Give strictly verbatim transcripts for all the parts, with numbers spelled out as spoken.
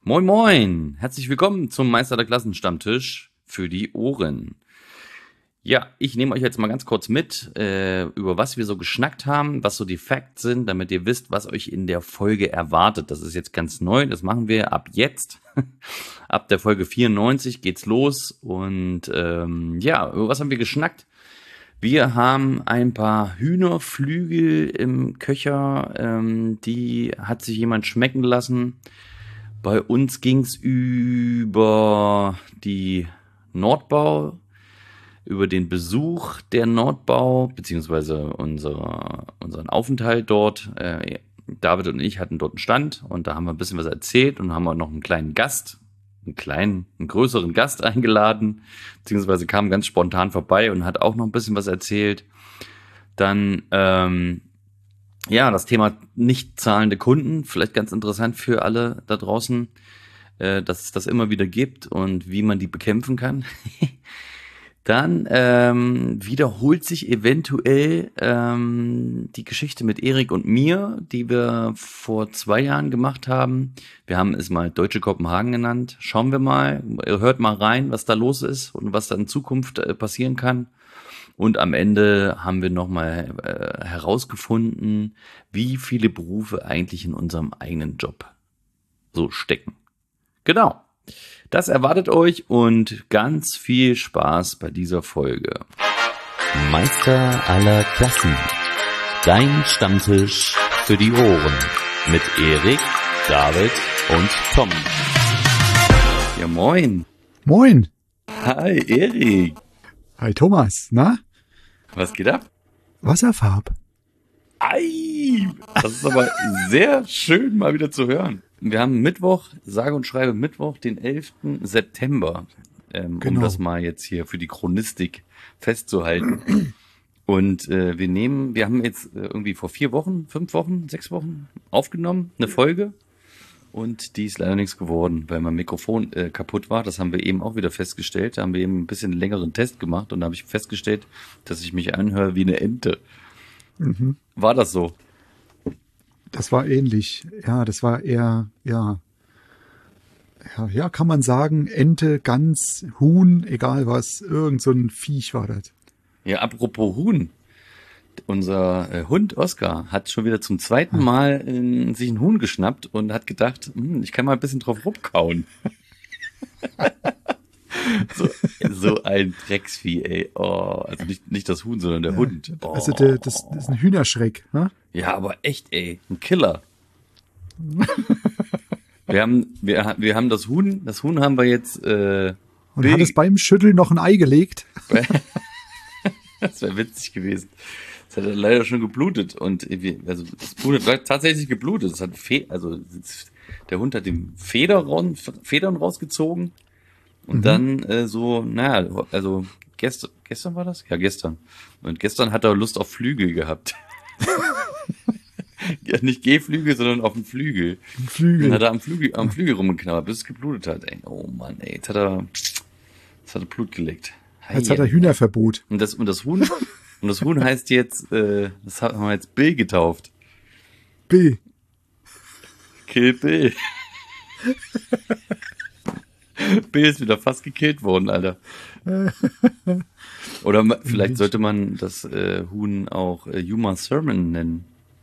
Moin moin, herzlich willkommen zum Meister der Klassenstammtisch für die Ohren. Ja, ich nehme euch jetzt mal ganz kurz mit, äh, über was wir so geschnackt haben, was so die Facts sind, damit ihr wisst, was euch in der Folge erwartet. Das ist jetzt ganz neu, das machen wir ab jetzt. Ab der Folge vierundneunzig geht's los und ähm, ja, über was haben wir geschnackt? Wir haben ein paar Hühnerflügel im Köcher, ähm, die hat sich jemand schmecken lassen. Bei uns ging's über die Nordbau, über den Besuch der Nordbau, beziehungsweise unser, unseren Aufenthalt dort. Äh, David und ich hatten dort einen Stand und da haben wir ein bisschen was erzählt und haben auch noch einen kleinen Gast, einen kleinen, einen größeren Gast eingeladen, beziehungsweise kam ganz spontan vorbei und hat auch noch ein bisschen was erzählt. Dann, ähm, ja, das Thema nicht zahlende Kunden, vielleicht ganz interessant für alle da draußen, äh, dass es das immer wieder gibt und wie man die bekämpfen kann. Dann ähm, wiederholt sich eventuell ähm, die Geschichte mit Erik und mir, die wir vor zwei Jahren gemacht haben. Wir haben es mal Deutsche Kopenhagen genannt. Schauen wir mal, hört mal rein, was da los ist und was da in Zukunft äh, passieren kann. Und am Ende haben wir nochmal äh, herausgefunden, wie viele Berufe eigentlich in unserem eigenen Job so stecken. Genau. Das erwartet euch und ganz viel Spaß bei dieser Folge. Meister aller Klassen. Dein Stammtisch für die Ohren. Mit Erik, David und Tom. Ja, moin. Moin. Hi, Erik. Hi, Thomas. Na? Was geht ab? Wasserfarb. Ei, das ist aber sehr schön, mal wieder zu hören. Wir haben Mittwoch, sage und schreibe Mittwoch, den elften September, ähm, Genau. um das mal jetzt hier für die Chronistik festzuhalten. Und äh, wir nehmen, wir haben jetzt äh, irgendwie vor vier Wochen, fünf Wochen, sechs Wochen aufgenommen, eine Folge. Und die ist leider nichts geworden, weil mein Mikrofon äh, kaputt war. Das haben wir eben auch wieder festgestellt. Da haben wir eben ein bisschen längeren Test gemacht und da habe ich festgestellt, dass ich mich anhöre wie eine Ente. Mhm. War das so? Das war ähnlich. Ja, das war eher, ja, ja, ja, kann man sagen, Ente, Gans, Huhn, egal was, irgend so ein Viech war das. Ja, apropos Huhn. Unser äh, Hund Oscar hat schon wieder zum zweiten Mal äh, sich ein Huhn geschnappt und hat gedacht, hm, ich kann mal ein bisschen drauf rumkauen. so, so ein Drecksvieh, ey. Oh, also nicht, nicht das Huhn, sondern der Ja, Hund. Oh. Also der, das, das ist ein Hühnerschreck. Ne? Ja, aber echt, ey, ein Killer. wir haben, wir, wir haben das Huhn, das Huhn haben wir jetzt. Äh, Und Bill- hat es beim Schütteln noch ein Ei gelegt. Das wäre witzig gewesen. Es hat leider schon geblutet und wir, also das Huhn hat tatsächlich geblutet. Es hat Fe also der Hund hat den Feder raus, Federn rausgezogen und Mhm. dann äh, so, naja, also gestern, gestern war das? Ja, gestern. Und gestern hat er Lust auf Flügel gehabt. Ja, nicht Gehflügel, sondern auf dem Flügel. Ein Dann Flügel. hat er am Flügel, am Flügel rumgeknabbert, bis es geblutet hat. Ey. Oh Mann, ey, jetzt hat er, jetzt hat er Blut geleckt. Jetzt hat er Hühnerverbot. Und das, und das Huhn, und das Huhn heißt jetzt, äh, das haben wir jetzt Bill getauft. B. Kill Bill. Bill ist wieder fast gekillt worden, Alter. Oder ma- vielleicht sollte man das äh, Huhn auch äh, Uma Thurman nennen.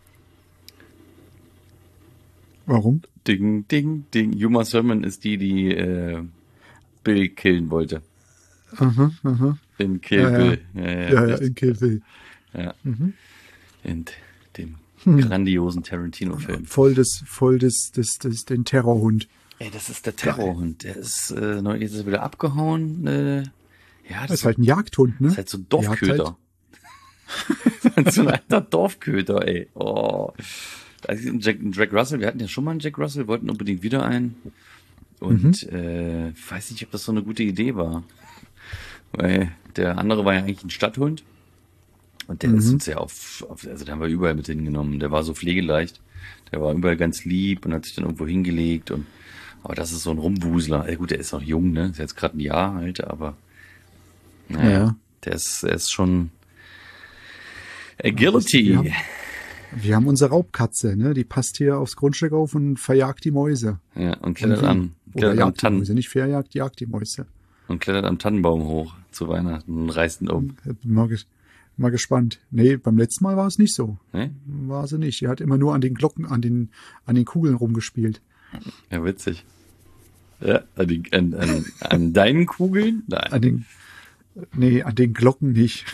Warum? Ding, ding, ding. Uma Thurman ist die, die äh, Bill killen wollte. Aha, aha. In Kill Ja, ja. Bill. Ja, ja, Ja, ja, richtig. in Kill Bill. Ja. Mhm. In dem grandiosen Tarantino-Film. Voll des, voll des, des, des, den Terrorhund. Ey, das ist der Terrorhund. Der ist, äh, neu, jetzt ist er wieder abgehauen. Äh, ja, Das das ist halt ein Jagdhund, ne? ist halt so ein Dorfköter. So ein alter Dorfköter, ey. Oh. Also ein Jack, ein Jack Russell, wir hatten ja schon mal einen Jack Russell, wollten unbedingt wieder einen. Und äh, weiß nicht, ob das so eine gute Idee war. Weil der andere war ja eigentlich ein Stadthund. Und der ist uns ja auf, auf, also den haben wir überall mit hingenommen. Der war so pflegeleicht. Der war überall ganz lieb und hat sich dann irgendwo hingelegt. Und aber das ist so ein Rumwusler. Ey, gut, der ist noch jung, ne? Ist jetzt gerade ein Jahr alt, aber naja, Ja. der ist, der ist schon Agility. Wir haben, Wir haben unsere Raubkatze, ne? Die passt hier aufs Grundstück auf und verjagt die Mäuse. Ja, und klettert Und wie? am, Oder klettert am jagt die Tannen, Mäuse, nicht verjagt, jagt die Mäuse. und klettert am Tannenbaum hoch zu Weihnachten und reißt ihn um. Bin Mal, ges- mal gespannt. Nee, beim letzten Mal war es nicht so. Ne? War sie nicht. Die hat immer nur an den Glocken, an den, an den Kugeln rumgespielt. Ja, witzig. Ja, an, die, an, an, an deinen Kugeln? Nein. An den, nee, an den Glocken nicht.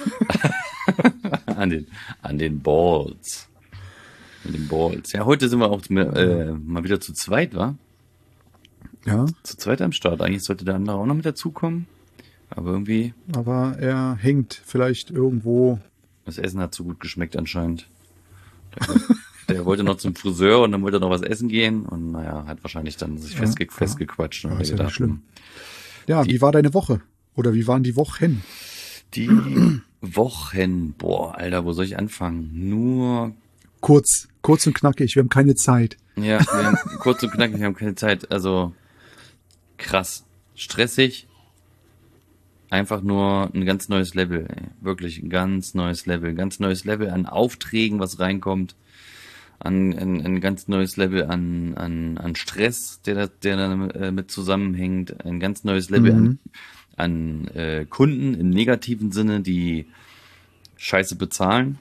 an den, an den Balls. An den Balls. Ja, heute sind wir auch äh, mal wieder zu zweit, wa? Ja, Zu zweit am Start. Eigentlich sollte der andere auch noch mit dazukommen. Aber irgendwie, aber er hängt vielleicht irgendwo. das Essen hat so gut geschmeckt anscheinend. Der, der wollte noch zum Friseur und dann wollte er noch was essen gehen. Und naja, hat wahrscheinlich dann sich Ja, festge ja. festgequatscht. Und Ja, hat ist ja gedacht, nicht schlimm. Ja, wie war deine Woche? Oder wie waren die Wochen? Die Wochen, boah, Alter, wo soll ich anfangen? Nur, Kurz, kurz und knackig, wir haben keine Zeit. ja, wir haben, kurz und knackig, wir haben keine Zeit. Also, krass, stressig. Einfach nur ein ganz neues Level, ey. Wirklich ein ganz neues Level. Ein ganz neues Level an Aufträgen, was reinkommt. An ein, ein ganz neues Level an, an, an Stress, der da, der da äh, mit zusammenhängt. Ein ganz neues Level Mhm. an, an äh, Kunden im negativen Sinne, die Scheiße bezahlen.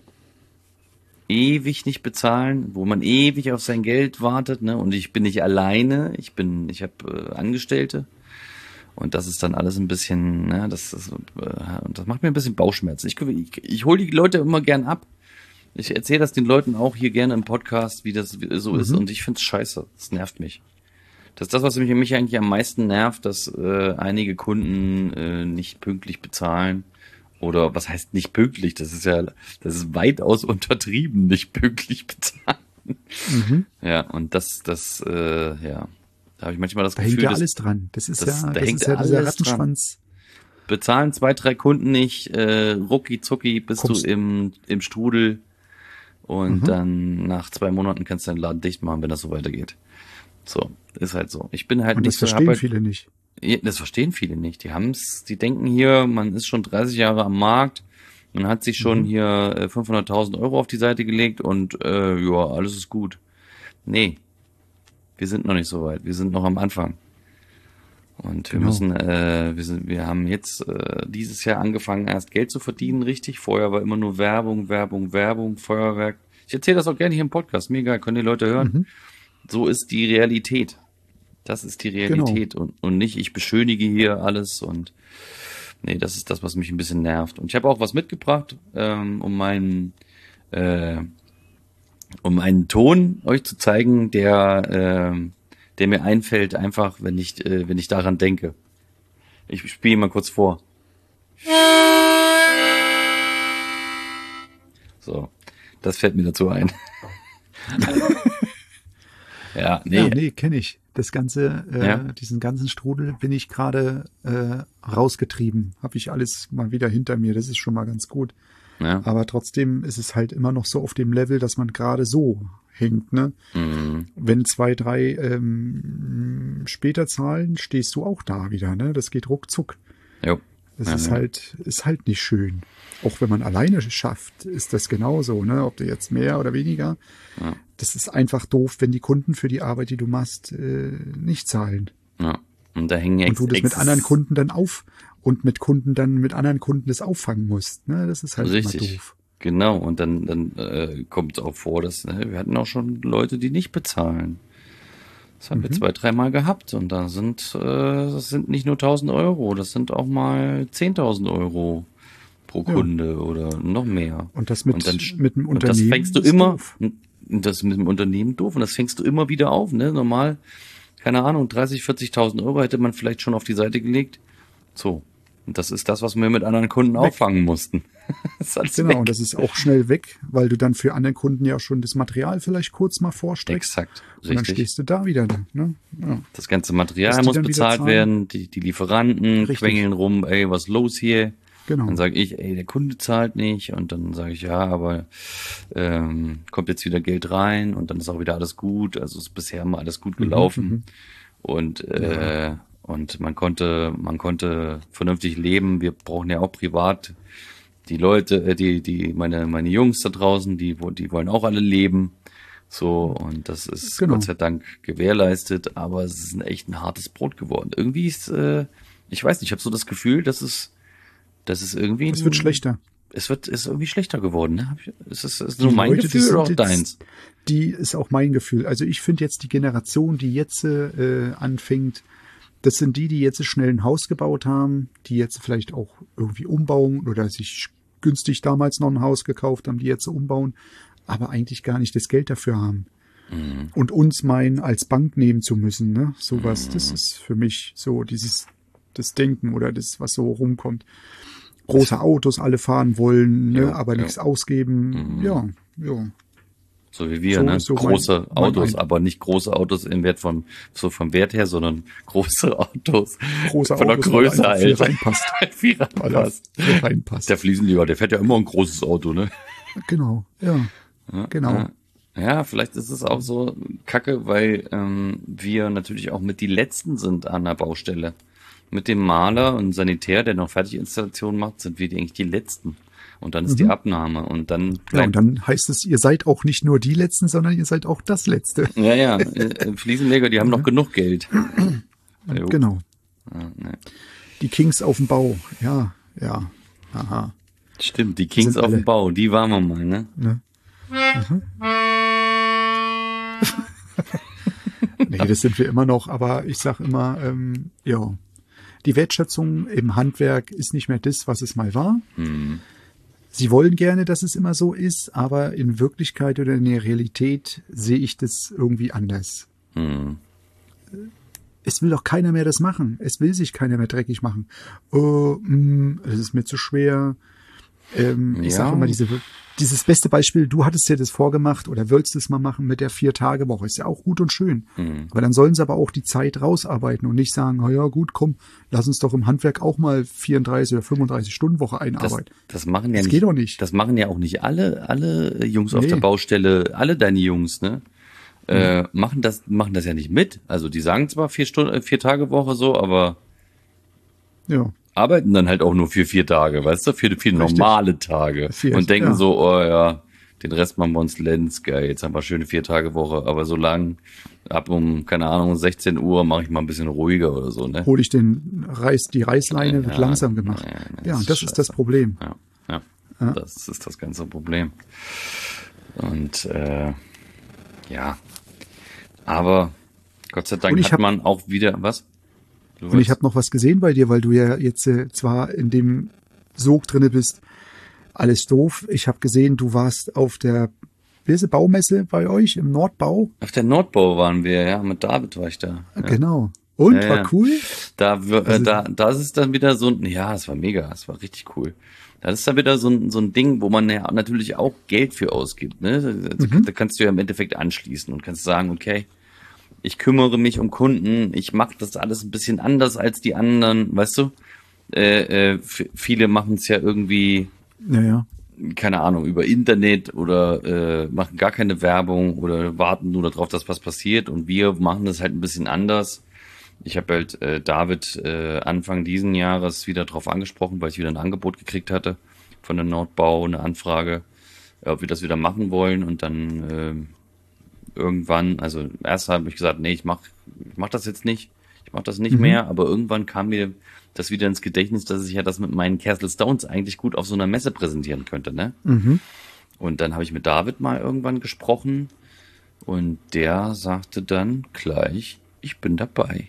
Ewig nicht bezahlen, wo man ewig auf sein Geld wartet, ne? Und ich bin nicht alleine, ich bin, ich habe äh, Angestellte. Und das ist dann alles ein bisschen, ne, das ist, äh, und das macht mir ein bisschen Bauchschmerzen. Ich, ich, ich hole die Leute immer gern ab. Ich erzähle das den Leuten auch hier gerne im Podcast, wie das so ist. Mhm. Und ich find's scheiße. Das nervt mich. Das ist das, was mich, mich eigentlich am meisten nervt, dass äh, einige Kunden äh, nicht pünktlich bezahlen. Oder was heißt nicht pünktlich? Das ist ja, das ist weitaus untertrieben, nicht pünktlich bezahlen. Mhm. Ja, und das, das, äh, ja, da habe ich manchmal das Da Gefühl, hängt ja dass alles dran. Das ist das- ja, da das hängt ist ja dieser alles Rattenschwanz. bezahlen zwei, drei Kunden nicht, äh, rucki zucki bist Kommst- du im, im Strudel und Mhm. dann nach zwei Monaten kannst du den Laden dicht machen, wenn das so weitergeht. So, ist halt so. Ich bin halt Und nicht das so, hab verstehen halt, viele nicht. Ja, das verstehen viele nicht. Die haben's, die denken hier, man ist schon dreißig Jahre am Markt, man hat sich schon Mhm. hier äh, fünfhunderttausend Euro auf die Seite gelegt und äh, ja, alles ist gut. Nee, wir sind noch nicht so weit. Wir sind noch am Anfang. Und wir Genau. müssen, äh, wir sind, wir haben jetzt äh, dieses Jahr angefangen, erst Geld zu verdienen, richtig. Vorher war immer nur Werbung, Werbung, Werbung, Feuerwerk. Ich erzähle das auch gerne hier im Podcast. Mega, können die Leute hören. Mhm. So ist die Realität. Das ist die Realität und, und nicht, ich beschönige hier alles und nee, das ist das, was mich ein bisschen nervt. Und ich habe auch was mitgebracht, ähm, um meinen äh, um einen Ton euch zu zeigen, der ähm, der mir einfällt, einfach, wenn ich äh, wenn ich daran denke. Ich spiele mal kurz vor. So, das fällt mir dazu ein. Ja, nee, Ja, nee, kenne ich. Das ganze, äh, Ja. diesen ganzen Strudel bin ich gerade äh, rausgetrieben. Habe ich alles mal wieder hinter mir. Das ist schon mal ganz gut. ja. Aber trotzdem ist es halt immer noch so auf dem Level, dass man gerade so hängt. Ne? Mhm. Wenn zwei, drei ähm, später zahlen, stehst du auch da wieder. Ne? Das geht ruckzuck. Jo. Das Ja, ist ja. halt, ist halt nicht schön. Auch wenn man alleine schafft, ist das genauso, ne? Ob du jetzt mehr oder weniger. Ja. Das ist einfach doof, wenn die Kunden für die Arbeit, die du machst, äh, nicht zahlen. Ja. Und da hängen Und du das mit ex- anderen Kunden dann auf und mit Kunden dann mit anderen Kunden das auffangen musst. Ne? Das ist halt immer Richtig. doof. Genau, und dann, dann äh, kommt es auch vor, dass ne, wir hatten auch schon Leute, die nicht bezahlen. Das haben wir Mhm. zwei, dreimal gehabt und da sind, äh, das sind nicht nur tausend Euro, das sind auch mal zehntausend Euro pro Ja. Kunde oder noch mehr. Und das mit, und dann, mit dem und das Unternehmen. fängst du ist immer, doof. und das mit dem Unternehmen doof und das fängst du immer wieder auf, ne? Normal, keine Ahnung, dreißig, vierzigtausend Euro hätte man vielleicht schon auf die Seite gelegt. So. Und das ist das, was wir mit anderen Kunden Weg. auffangen mussten. Das ist alles Genau, weg. und das ist auch schnell weg, weil du dann für andere Kunden ja schon das Material vielleicht kurz mal vorstreckst. Exakt, Und dann richtig. stehst du da wieder. Ne? Ja. Das ganze Material Dass die muss dann wieder bezahlt zahlen. werden, die, die Lieferanten Richtig. quengeln rum, ey, was ist los hier? Genau. Dann sage ich, ey, der Kunde zahlt nicht und dann sage ich, ja, aber ähm, kommt jetzt wieder Geld rein und dann ist auch wieder alles gut. Also ist bisher mal alles gut gelaufen mhm. und äh, und man konnte man konnte vernünftig leben. Wir brauchen ja auch privat die Leute, äh, die, die, meine, meine Jungs da draußen, die, die wollen auch alle leben. So, und das ist Genau. Gott sei Dank gewährleistet, aber es ist ein echt ein hartes Brot geworden. Irgendwie ist, äh, ich weiß nicht, ich habe so das Gefühl, dass es, dass es irgendwie. Es wird ein, schlechter. Es wird, ist irgendwie schlechter geworden, ne? Hab ich- Ist es ist Die nur mein Leute, die Gefühl sind oder auch jetzt- deins? Die ist auch mein Gefühl. Also ich finde jetzt die Generation, die jetzt äh, anfängt, das sind die, die jetzt schnell ein Haus gebaut haben, die jetzt vielleicht auch irgendwie umbauen oder sich günstig damals noch ein Haus gekauft haben, die jetzt umbauen, aber eigentlich gar nicht das Geld dafür haben. Und uns meinen, als Bank nehmen zu müssen, ne? Sowas, das ist für mich so dieses, das Denken oder das, was so rumkommt. Große Autos alle fahren wollen, ne? Ja, aber ja. nichts ausgeben. Ja, ja. So wie wir, So ne? ist so mein- Große mein Autos, Eindruck. aber nicht große Autos im Wert von, so vom Wert her, sondern große Autos. Große von der Autos, weil Größe, einfach viel Alter. reinpasst. Viel Weil da reinpasst. viel reinpasst. Der Fliesenleger, der fährt ja immer ein großes Auto, ne? Genau, ja. Genau. Ja. Ja, vielleicht ist es auch so kacke, weil ähm, wir natürlich auch mit die Letzten sind an der Baustelle. Mit dem Maler und Sanitär, der noch Fertiginstallationen macht, sind wir eigentlich die Letzten. Und dann ist die Abnahme und dann Ja, bleibt und dann heißt es, ihr seid auch nicht nur die Letzten, sondern ihr seid auch das Letzte. ja, ja, äh, Fliesenleger, die haben noch genug Geld. Jo. Genau. Ja, ne. Die Kings auf dem Bau. Ja, ja. Aha. Stimmt, die Kings sind auf dem alle- Bau, die waren wir mal, ne? Ne? Nee, das sind wir immer noch, aber ich sag immer, ähm, ja, die Wertschätzung im Handwerk ist nicht mehr das, was es mal war. Sie wollen gerne, dass es immer so ist, aber in Wirklichkeit oder in der Realität sehe ich das irgendwie anders. Hm. Es will doch keiner mehr das machen. Es will sich keiner mehr dreckig machen. Oh, mh, es ist mir zu schwer. Ähm, ich Ja. sage immer, diese, dieses beste Beispiel, du hattest ja das vorgemacht oder willst es mal machen mit der Vier-Tage-Woche. Ist ja auch gut und schön. Mhm. Aber dann sollen sie aber auch die Zeit rausarbeiten und nicht sagen, na ja, gut, komm, lass uns doch im Handwerk auch mal vierunddreißig oder fünfunddreißig Stunden Woche Das, einarbeiten. das machen ja Das nicht. geht doch nicht. Das machen ja auch nicht alle, alle Jungs auf Nee. der Baustelle, alle deine Jungs, ne? Äh, machen das, machen das ja nicht mit. Also die sagen zwar vier Stunden, äh, vier Tage Woche so, aber Ja. arbeiten dann halt auch nur für vier Tage, weißt du, für, für normale Tage. Vier, und denken ja. so, oh ja, den Rest machen wir uns Lenz, geil, jetzt haben wir schöne vier Tage Woche, aber so lang, ab um, keine Ahnung, sechzehn Uhr mache ich mal ein bisschen ruhiger oder so, ne? Hole ich den Reiß, die Reißleine, wird Ja, langsam gemacht. ja, Ja, das ja ist das ist das scheiße. Problem. Ja, ja, Ja. das ist das ganze Problem. Und äh, ja, aber Gott sei Dank Und ich hat hab- man auch wieder, was? Du Und ich wolltest- habe noch was gesehen bei dir, weil du ja jetzt äh, zwar in dem Sog drinne bist, alles doof. Ich habe gesehen, du warst auf der wie ist die Baumesse bei euch im Nordbau. Auf der Nordbau waren wir, ja, mit David war ich da. Ja. Genau. Und Ja, war ja. cool. Da, wir- äh, Also- da, das ist dann wieder so ein, ja, es war mega, es war richtig cool. Das ist dann wieder so ein, so ein Ding, wo man ja natürlich auch Geld für ausgibt, ne? Da, Mhm. da kannst du ja im Endeffekt anschließen und kannst sagen, okay, ich kümmere mich um Kunden, ich mache das alles ein bisschen anders als die anderen, weißt du? Äh, äh, f- viele machen es ja irgendwie, Naja. keine Ahnung, über Internet oder äh, machen gar keine Werbung oder warten nur darauf, dass was passiert. Und wir machen das halt ein bisschen anders. Ich habe halt äh, David äh, Anfang diesen Jahres wieder drauf angesprochen, weil ich wieder ein Angebot gekriegt hatte von der Nordbau, eine Anfrage, äh, ob wir das wieder machen wollen. Und dann äh, irgendwann, also erst habe ich gesagt, nee, ich mach, ich mach das jetzt nicht. Ich mach das nicht Mhm. mehr. Aber irgendwann kam mir das wieder ins Gedächtnis, dass ich ja das mit meinen Castle Stones eigentlich gut auf so einer Messe präsentieren könnte, ne? Mhm. Und dann habe ich mit David mal irgendwann gesprochen und der sagte dann gleich, ich bin dabei.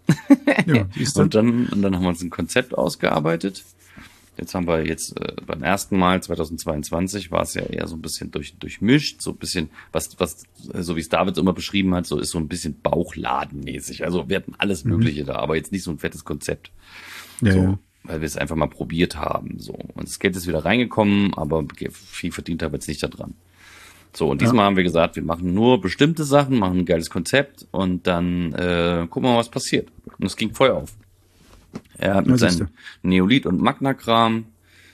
Ja, siehst du? Und dann, und dann haben wir uns ein Konzept ausgearbeitet. Jetzt haben wir jetzt äh, beim ersten Mal zweitausendzweiundzwanzig war es ja eher so ein bisschen durch, durchmischt, so ein bisschen, was, was, äh, so wie es David immer beschrieben hat, so ist so ein bisschen Bauchladenmäßig. Also wir hatten alles Mögliche da, aber jetzt nicht so ein fettes Konzept. ja, so, ja. weil wir es einfach mal probiert haben. So. Und das Geld ist wieder reingekommen, aber viel verdient haben wir jetzt nicht daran. So, und diesmal haben wir gesagt, wir machen nur bestimmte Sachen, machen ein geiles Konzept und dann äh, gucken wir mal, was passiert. Und es ging voll auf. Er hat mit Na, siehst seinem Neolit und Magna-Kram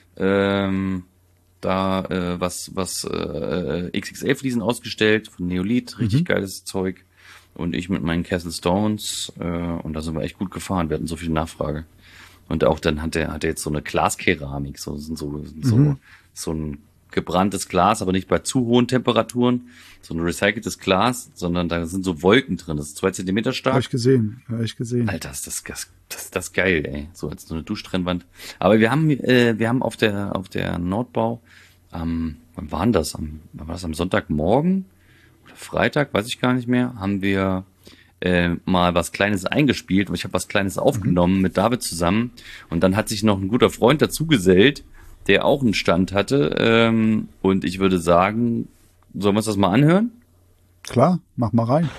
ähm, da äh, was, was äh, X X L-Fliesen ausgestellt von Neolit, richtig geiles Zeug. Und ich mit meinen Castle Stones äh, und da sind wir echt gut gefahren. Wir hatten so viel Nachfrage. Und auch dann hat er, hat er jetzt so eine Glaskeramik, so, so, so, Mhm. so ein gebranntes Glas, aber nicht bei zu hohen Temperaturen, so ein recyceltes Glas, sondern da sind so Wolken drin. Das ist zwei Zentimeter Habe stark. ich gesehen, habe ich gesehen. Alter, ist das, das, das, das geil, ey. So als so eine Duschtrennwand. Aber wir haben, äh, wir haben auf der, auf der Nordbau, am, wann war denn das? Am, wann war das am Sonntagmorgen? Oder Freitag, weiß ich gar nicht mehr, haben wir äh, mal was Kleines eingespielt und ich habe was Kleines aufgenommen Mhm. mit David zusammen und dann hat sich noch ein guter Freund dazugesellt, der auch einen Stand hatte ähm, und ich würde sagen, sollen wir uns das mal anhören? Klar, mach mal rein.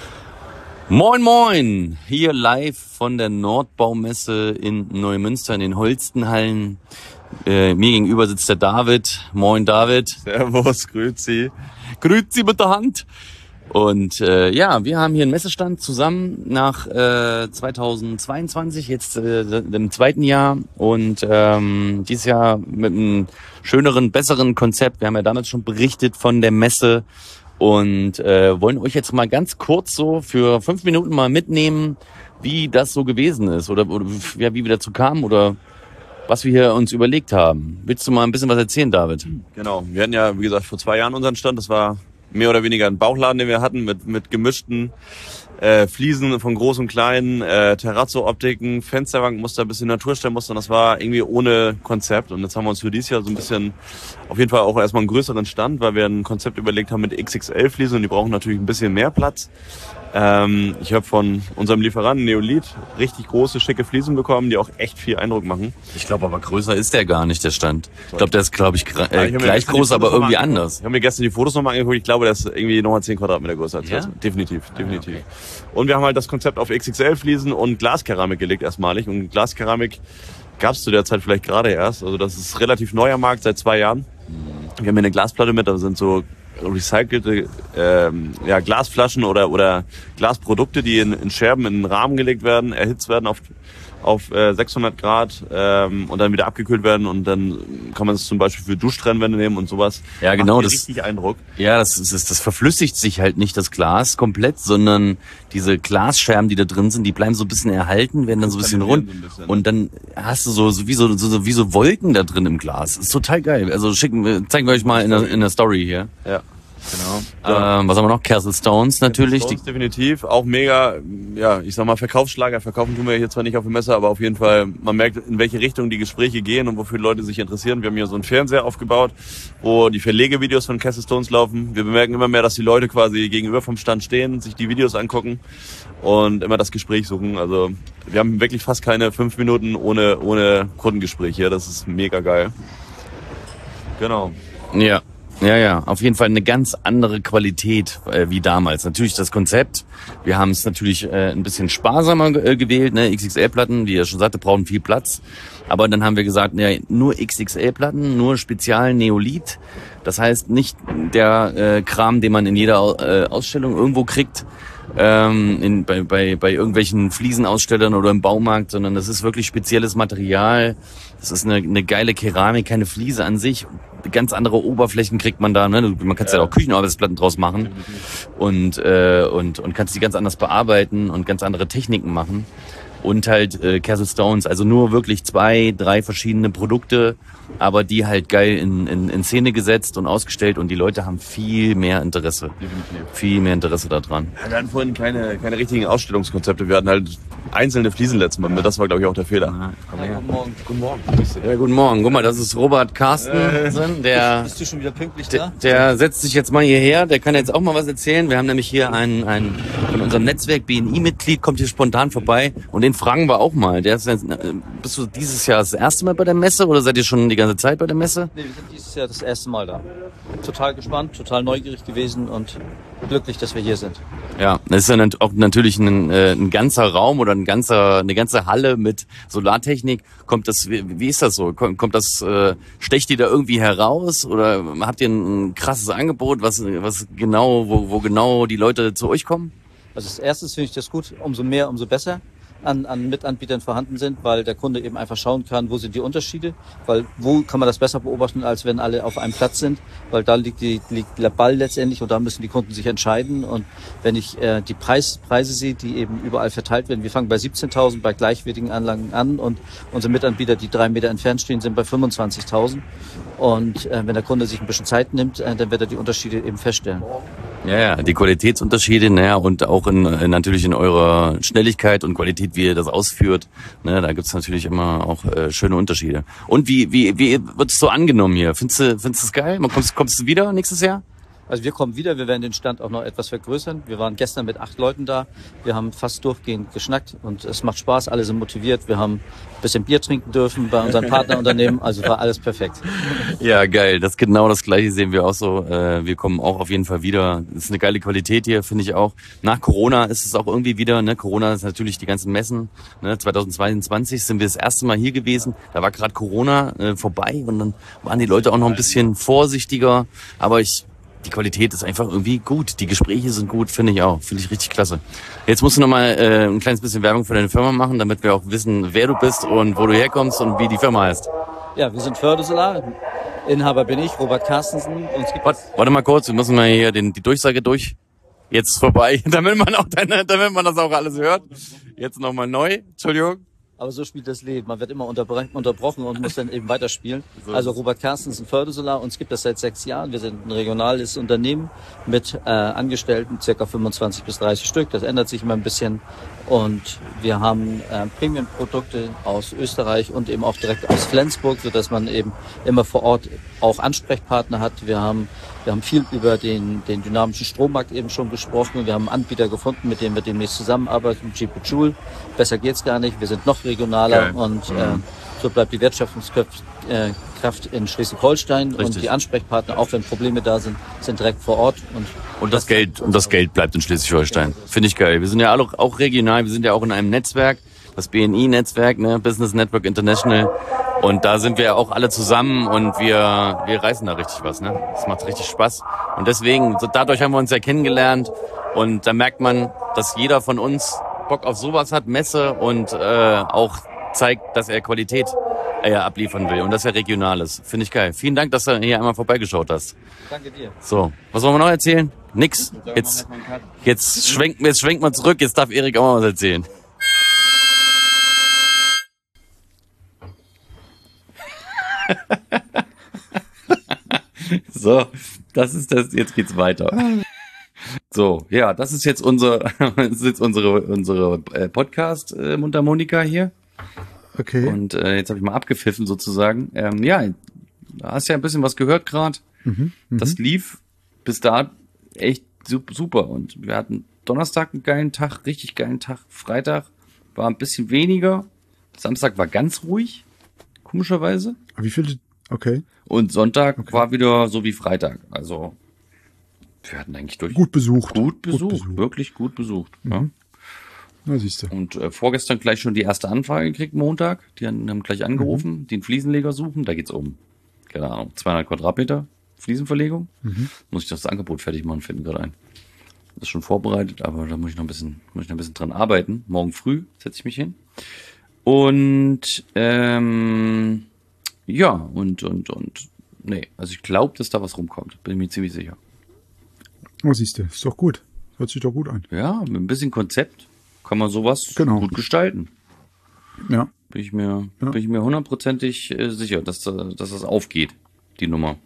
Moin Moin, hier live von der Nordbaumesse in Neumünster in den Holstenhallen. Äh, mir gegenüber sitzt der David. Moin David. Servus, grüezi. Grüezi mit der Hand. Und äh, ja, wir haben hier einen Messestand zusammen nach äh, zweitausendzweiundzwanzig, jetzt äh, im zweiten Jahr und ähm, dieses Jahr mit einem schöneren, besseren Konzept. Wir haben ja damals schon berichtet von der Messe und äh, wollen euch jetzt mal ganz kurz so für fünf Minuten mal mitnehmen, wie das so gewesen ist oder, oder ja, wie wir dazu kamen oder was wir hier uns überlegt haben. Willst du mal ein bisschen was erzählen, David? Genau, wir hatten ja, wie gesagt, vor zwei Jahren unseren Stand. Das war mehr oder weniger ein Bauchladen, den wir hatten, mit, mit gemischten äh, Fliesen von groß und klein, äh, Terrazzo-Optiken, Fensterbankmuster, bisschen Naturstellmuster. Das war irgendwie ohne Konzept. Und jetzt haben wir uns für dieses Jahr so ein bisschen, auf jeden Fall auch erstmal einen größeren Stand, weil wir ein Konzept überlegt haben mit X X L-Fliesen und die brauchen natürlich ein bisschen mehr Platz. Ähm, ich habe von unserem Lieferanten Neolit richtig große, schicke Fliesen bekommen, die auch echt viel Eindruck machen. Ich glaube aber größer ist der gar nicht, der Stand. Ich glaube, der ist, glaube ich, gra- Ja, äh, ich hab mir gleich gestern die groß, aber Fotos noch irgendwie mal angeguckt. anders. Ich habe mir gestern die Fotos nochmal angeguckt. Ich glaube, der ist irgendwie nochmal zehn Quadratmeter größer als Ja? das. Definitiv, definitiv. okay. Und wir haben halt das Konzept auf X X L-Fliesen und Glaskeramik gelegt erstmalig. Und Glaskeramik gab es zu der Zeit vielleicht gerade erst. Also das ist relativ neuer Markt, seit zwei Jahren. Wir haben hier eine Glasplatte mit, da sind so recycelte ähm, ja, Glasflaschen oder, oder Glasprodukte, die in, in Scherben in einen Rahmen gelegt werden, erhitzt werden auf, auf äh, sechshundert Grad ähm, und dann wieder abgekühlt werden und dann kann man es zum Beispiel für Duschtrennwände nehmen und sowas. Ja, genau, Macht hier das- richtig Eindruck. Ja, das, ist, das, das verflüssigt sich halt nicht, das Glas komplett, sondern diese Glasscherben, die da drin sind, die bleiben so ein bisschen erhalten, werden dann so ein bisschen rund. So ein bisschen, ne? Und dann hast du so, so, wie, so, so wie so Wolken da drin im Glas. Das ist total geil. Also schicken wir, zeigen wir euch mal in der, in der Story hier. Ja, genau. Ähm, was haben wir noch? Castle Stones natürlich. Stones Die, definitiv, auch mega, ja, ich sag mal Verkaufsschlager. Verkaufen tun wir hier zwar nicht auf dem Messer, aber auf jeden Fall, man merkt, in welche Richtung die Gespräche gehen und wofür Leute sich interessieren. Wir haben hier so einen Fernseher aufgebaut, wo die Verlegevideos von Castle Stones laufen. Wir bemerken immer mehr, dass die Leute quasi gegenüber vom Stand stehen, sich die Videos angucken und immer das Gespräch suchen. Also wir haben wirklich fast keine fünf Minuten ohne, ohne Kundengespräch hier. Das ist mega geil. Genau. ja. Ja, ja, auf jeden Fall eine ganz andere Qualität äh, wie damals. Natürlich das Konzept. Wir haben es natürlich äh, ein bisschen sparsamer äh, gewählt, ne? X X L-Platten, wie er schon sagte, brauchen viel Platz. Aber dann haben wir gesagt, ne, nur X X L-Platten, nur Spezial Neolit. Das heißt nicht der äh, Kram, den man in jeder äh, Ausstellung irgendwo kriegt, ähm, in, bei, bei, bei irgendwelchen Fliesenausstellern oder im Baumarkt, sondern das ist wirklich spezielles Material. Das ist eine, eine geile Keramik, keine Fliese an sich. Ganz andere Oberflächen kriegt man da. Ne? Man kann ja auch Küchenarbeitsplatten draus machen und, äh, und, und kannst die ganz anders bearbeiten und ganz andere Techniken machen. Und halt äh, Castle Stones, also nur wirklich zwei, drei verschiedene Produkte, aber die halt geil in, in, in Szene gesetzt und ausgestellt und die Leute haben viel mehr Interesse. Definitiv. Viel mehr Interesse daran. Ja, wir hatten vorhin keine, keine richtigen Ausstellungskonzepte. Wir hatten halt einzelne Fliesen letzten Mal. Das war, glaube ich, auch der Fehler. Guten Morgen. Guten Morgen. Ja, guten Morgen. Guck mal, das ist Robert Carstensen, der, Bist du schon wieder pünktlich der, da? der setzt sich jetzt mal hierher. Der kann jetzt auch mal was erzählen. Wir haben nämlich hier einen, einen von unserem Netzwerk B N I-Mitglied, kommt hier spontan vorbei und den fragen wir auch mal. Der ist jetzt, äh, bist du dieses Jahr das erste Mal bei der Messe oder seid ihr schon die ganze Zeit bei der Messe? Nee, wir sind dieses Jahr das erste Mal da. Total gespannt, total neugierig gewesen und glücklich, dass wir hier sind. Ja, das ist ja nat- auch natürlich ein, äh, ein ganzer Raum oder ein ganzer, eine ganze Halle mit Solartechnik. Kommt das, wie, wie ist das so? Kommt, kommt das, äh, stecht ihr da irgendwie heraus oder habt ihr ein, ein krasses Angebot, was, was genau, wo, wo genau die Leute zu euch kommen? Also als erstes finde ich das gut, umso mehr, umso besser. an, an Mitanbietern vorhanden sind, weil der Kunde eben einfach schauen kann, wo sind die Unterschiede, weil wo kann man das besser beobachten, als wenn alle auf einem Platz sind, weil da liegt, die, liegt der Ball letztendlich und da müssen die Kunden sich entscheiden. Und wenn ich äh, die Preis, Preise sehe, die eben überall verteilt werden, wir fangen bei siebzehntausend bei gleichwertigen Anlagen an und unsere Mitanbieter, die drei Meter entfernt stehen, sind bei fünfundzwanzigtausend. Und äh, wenn der Kunde sich ein bisschen Zeit nimmt, äh, dann wird er die Unterschiede eben feststellen. Ja, ja, die Qualitätsunterschiede, naja, und auch in, in natürlich in eurer Schnelligkeit und Qualität, wie ihr das ausführt, ne, da gibt's natürlich immer auch äh, schöne Unterschiede. Und wie wie wie wird es so angenommen hier? Findest du findest du es geil? Kommst kommst du wieder nächstes Jahr? Also wir kommen wieder, wir werden den Stand auch noch etwas vergrößern. Wir waren gestern mit acht Leuten da. Wir haben fast durchgehend geschnackt und es macht Spaß, alle sind motiviert. Wir haben ein bisschen Bier trinken dürfen bei unseren Partnerunternehmen, also war alles perfekt. Ja, geil. Das genau das Gleiche sehen wir auch so. Wir kommen auch auf jeden Fall wieder. Das ist eine geile Qualität hier, finde ich auch. Nach Corona ist es auch irgendwie wieder, ne? Corona ist natürlich die ganzen Messen. Ne? zweitausendzweiundzwanzig sind wir das erste Mal hier gewesen. Da war gerade Corona äh, vorbei und dann waren die Leute auch noch ein bisschen vorsichtiger. Aber ich Die Qualität ist einfach irgendwie gut. Die Gespräche sind gut, finde ich auch. Finde ich richtig klasse. Jetzt musst du noch mal äh, ein kleines bisschen Werbung für deine Firma machen, damit wir auch wissen, wer du bist und wo du herkommst und wie die Firma heißt. Ja, wir sind Fördersolar. Inhaber bin ich, Robert Carstensen. Uns gibt Warte, warte mal kurz, wir müssen mal hier den, die Durchsage durch. Jetzt vorbei, damit man auch deine, damit man das auch alles hört. Jetzt nochmal neu. Entschuldigung. Aber so spielt das Leben. Man wird immer unterbrochen und muss dann eben weiterspielen. Also Robert Carstensen, Fördersolar, uns gibt es seit sechs Jahren. Wir sind ein regionales Unternehmen mit äh, Angestellten, circa fünfundzwanzig bis dreißig Stück. Das ändert sich immer ein bisschen. Und wir haben äh, Premium-Produkte aus Österreich und eben auch direkt aus Flensburg, sodass man eben immer vor Ort auch Ansprechpartner hat. Wir haben wir haben viel über den den dynamischen Strommarkt eben schon gesprochen. Wir haben einen Anbieter gefunden, mit dem wir demnächst zusammenarbeiten, Jeep und Joule. Besser geht's gar nicht. Wir sind noch regionaler. Geil. Und äh, so bleibt die Wertschöpfungskraft äh, Kraft in Schleswig-Holstein. Richtig. Und die Ansprechpartner, auch wenn Probleme da sind, sind direkt vor Ort. Und Und das Geld, und das Geld bleibt in Schleswig-Holstein. Finde ich geil. Wir sind ja auch, auch regional, wir sind ja auch in einem Netzwerk, das B N I-Netzwerk, ne, Business Network International. Und da sind wir ja auch alle zusammen und wir, wir reißen da richtig was, ne. Das macht richtig Spaß. Und deswegen, so dadurch haben wir uns ja kennengelernt. Und da merkt man, dass jeder von uns Bock auf sowas hat, Messe und äh, auch zeigt, dass er Qualität äh, abliefern will und dass er regional ist. Finde ich geil. Vielen Dank, dass du hier einmal vorbeigeschaut hast. Danke dir. So, was wollen wir noch erzählen? Nix. Jetzt, jetzt schwenkt, jetzt schwenkt mal zurück. Jetzt darf Erik auch mal was erzählen. So, das ist das. Jetzt geht's weiter. So, ja, das ist jetzt unser, das ist jetzt unsere unsere äh, Podcast äh, Mundharmonika hier. Okay. Und äh, jetzt habe ich mal abgepfiffen sozusagen. Ähm, ja, da hast ja ein bisschen was gehört gerade. Mhm, das lief bis da echt super. Und wir hatten Donnerstag einen geilen Tag, richtig geilen Tag. Freitag war ein bisschen weniger. Samstag war ganz ruhig, komischerweise. Wie viele? Okay. Und Sonntag okay. war wieder so wie Freitag. Also wir hatten eigentlich durch. Gut besucht. Gut besucht, gut besucht. wirklich gut besucht. Mhm. Ja. Na, siehst du. Und äh, vorgestern gleich schon die erste Anfrage gekriegt, Montag. Die haben, haben gleich angerufen, mhm. den Fliesenleger suchen. Da geht's um, keine Ahnung, zweihundert Quadratmeter Fliesenverlegung. Mhm. Muss ich das Angebot fertig machen, finden gerade ein. Das ist schon vorbereitet, aber da muss ich noch ein bisschen, muss ich noch ein bisschen dran arbeiten. Morgen früh setze ich mich hin. Und ähm, ja, und, und, und, nee, also ich glaube, dass da was rumkommt. Bin mir ziemlich sicher. Oh, siehst du, ist doch gut. Hört sich doch gut an. Ja, mit ein bisschen Konzept kann man sowas genau. gut gestalten. Ja. Bin ich mir, ja. bin ich mir hundertprozentig äh, sicher, dass, dass das aufgeht, die Nummer.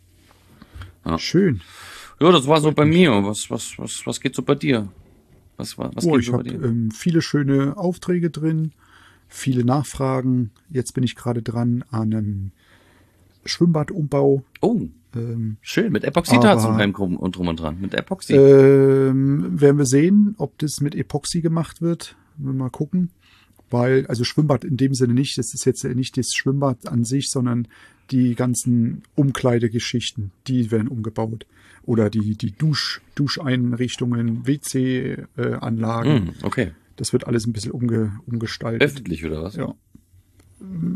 Ja. Schön. Ja, das war so bei mir. Was, was, was, was geht so bei dir? Was, was oh, geht ich so bei habe dir? Ähm, viele schöne Aufträge drin, viele Nachfragen. Jetzt bin ich gerade dran an einem Schwimmbadumbau. Oh, ähm, schön. Mit Epoxidharz und allem und drum und dran. Mit Epoxy. Ähm, werden wir sehen, ob das mit Epoxy gemacht wird. Mal gucken. Weil, also Schwimmbad in dem Sinne nicht, das ist jetzt nicht das Schwimmbad an sich, sondern die ganzen Umkleidegeschichten, die werden umgebaut. Oder die, die Dusch, Duscheinrichtungen, W C-Anlagen. Mm, okay. Das wird alles ein bisschen umge, umgestaltet. Öffentlich oder was? Ja.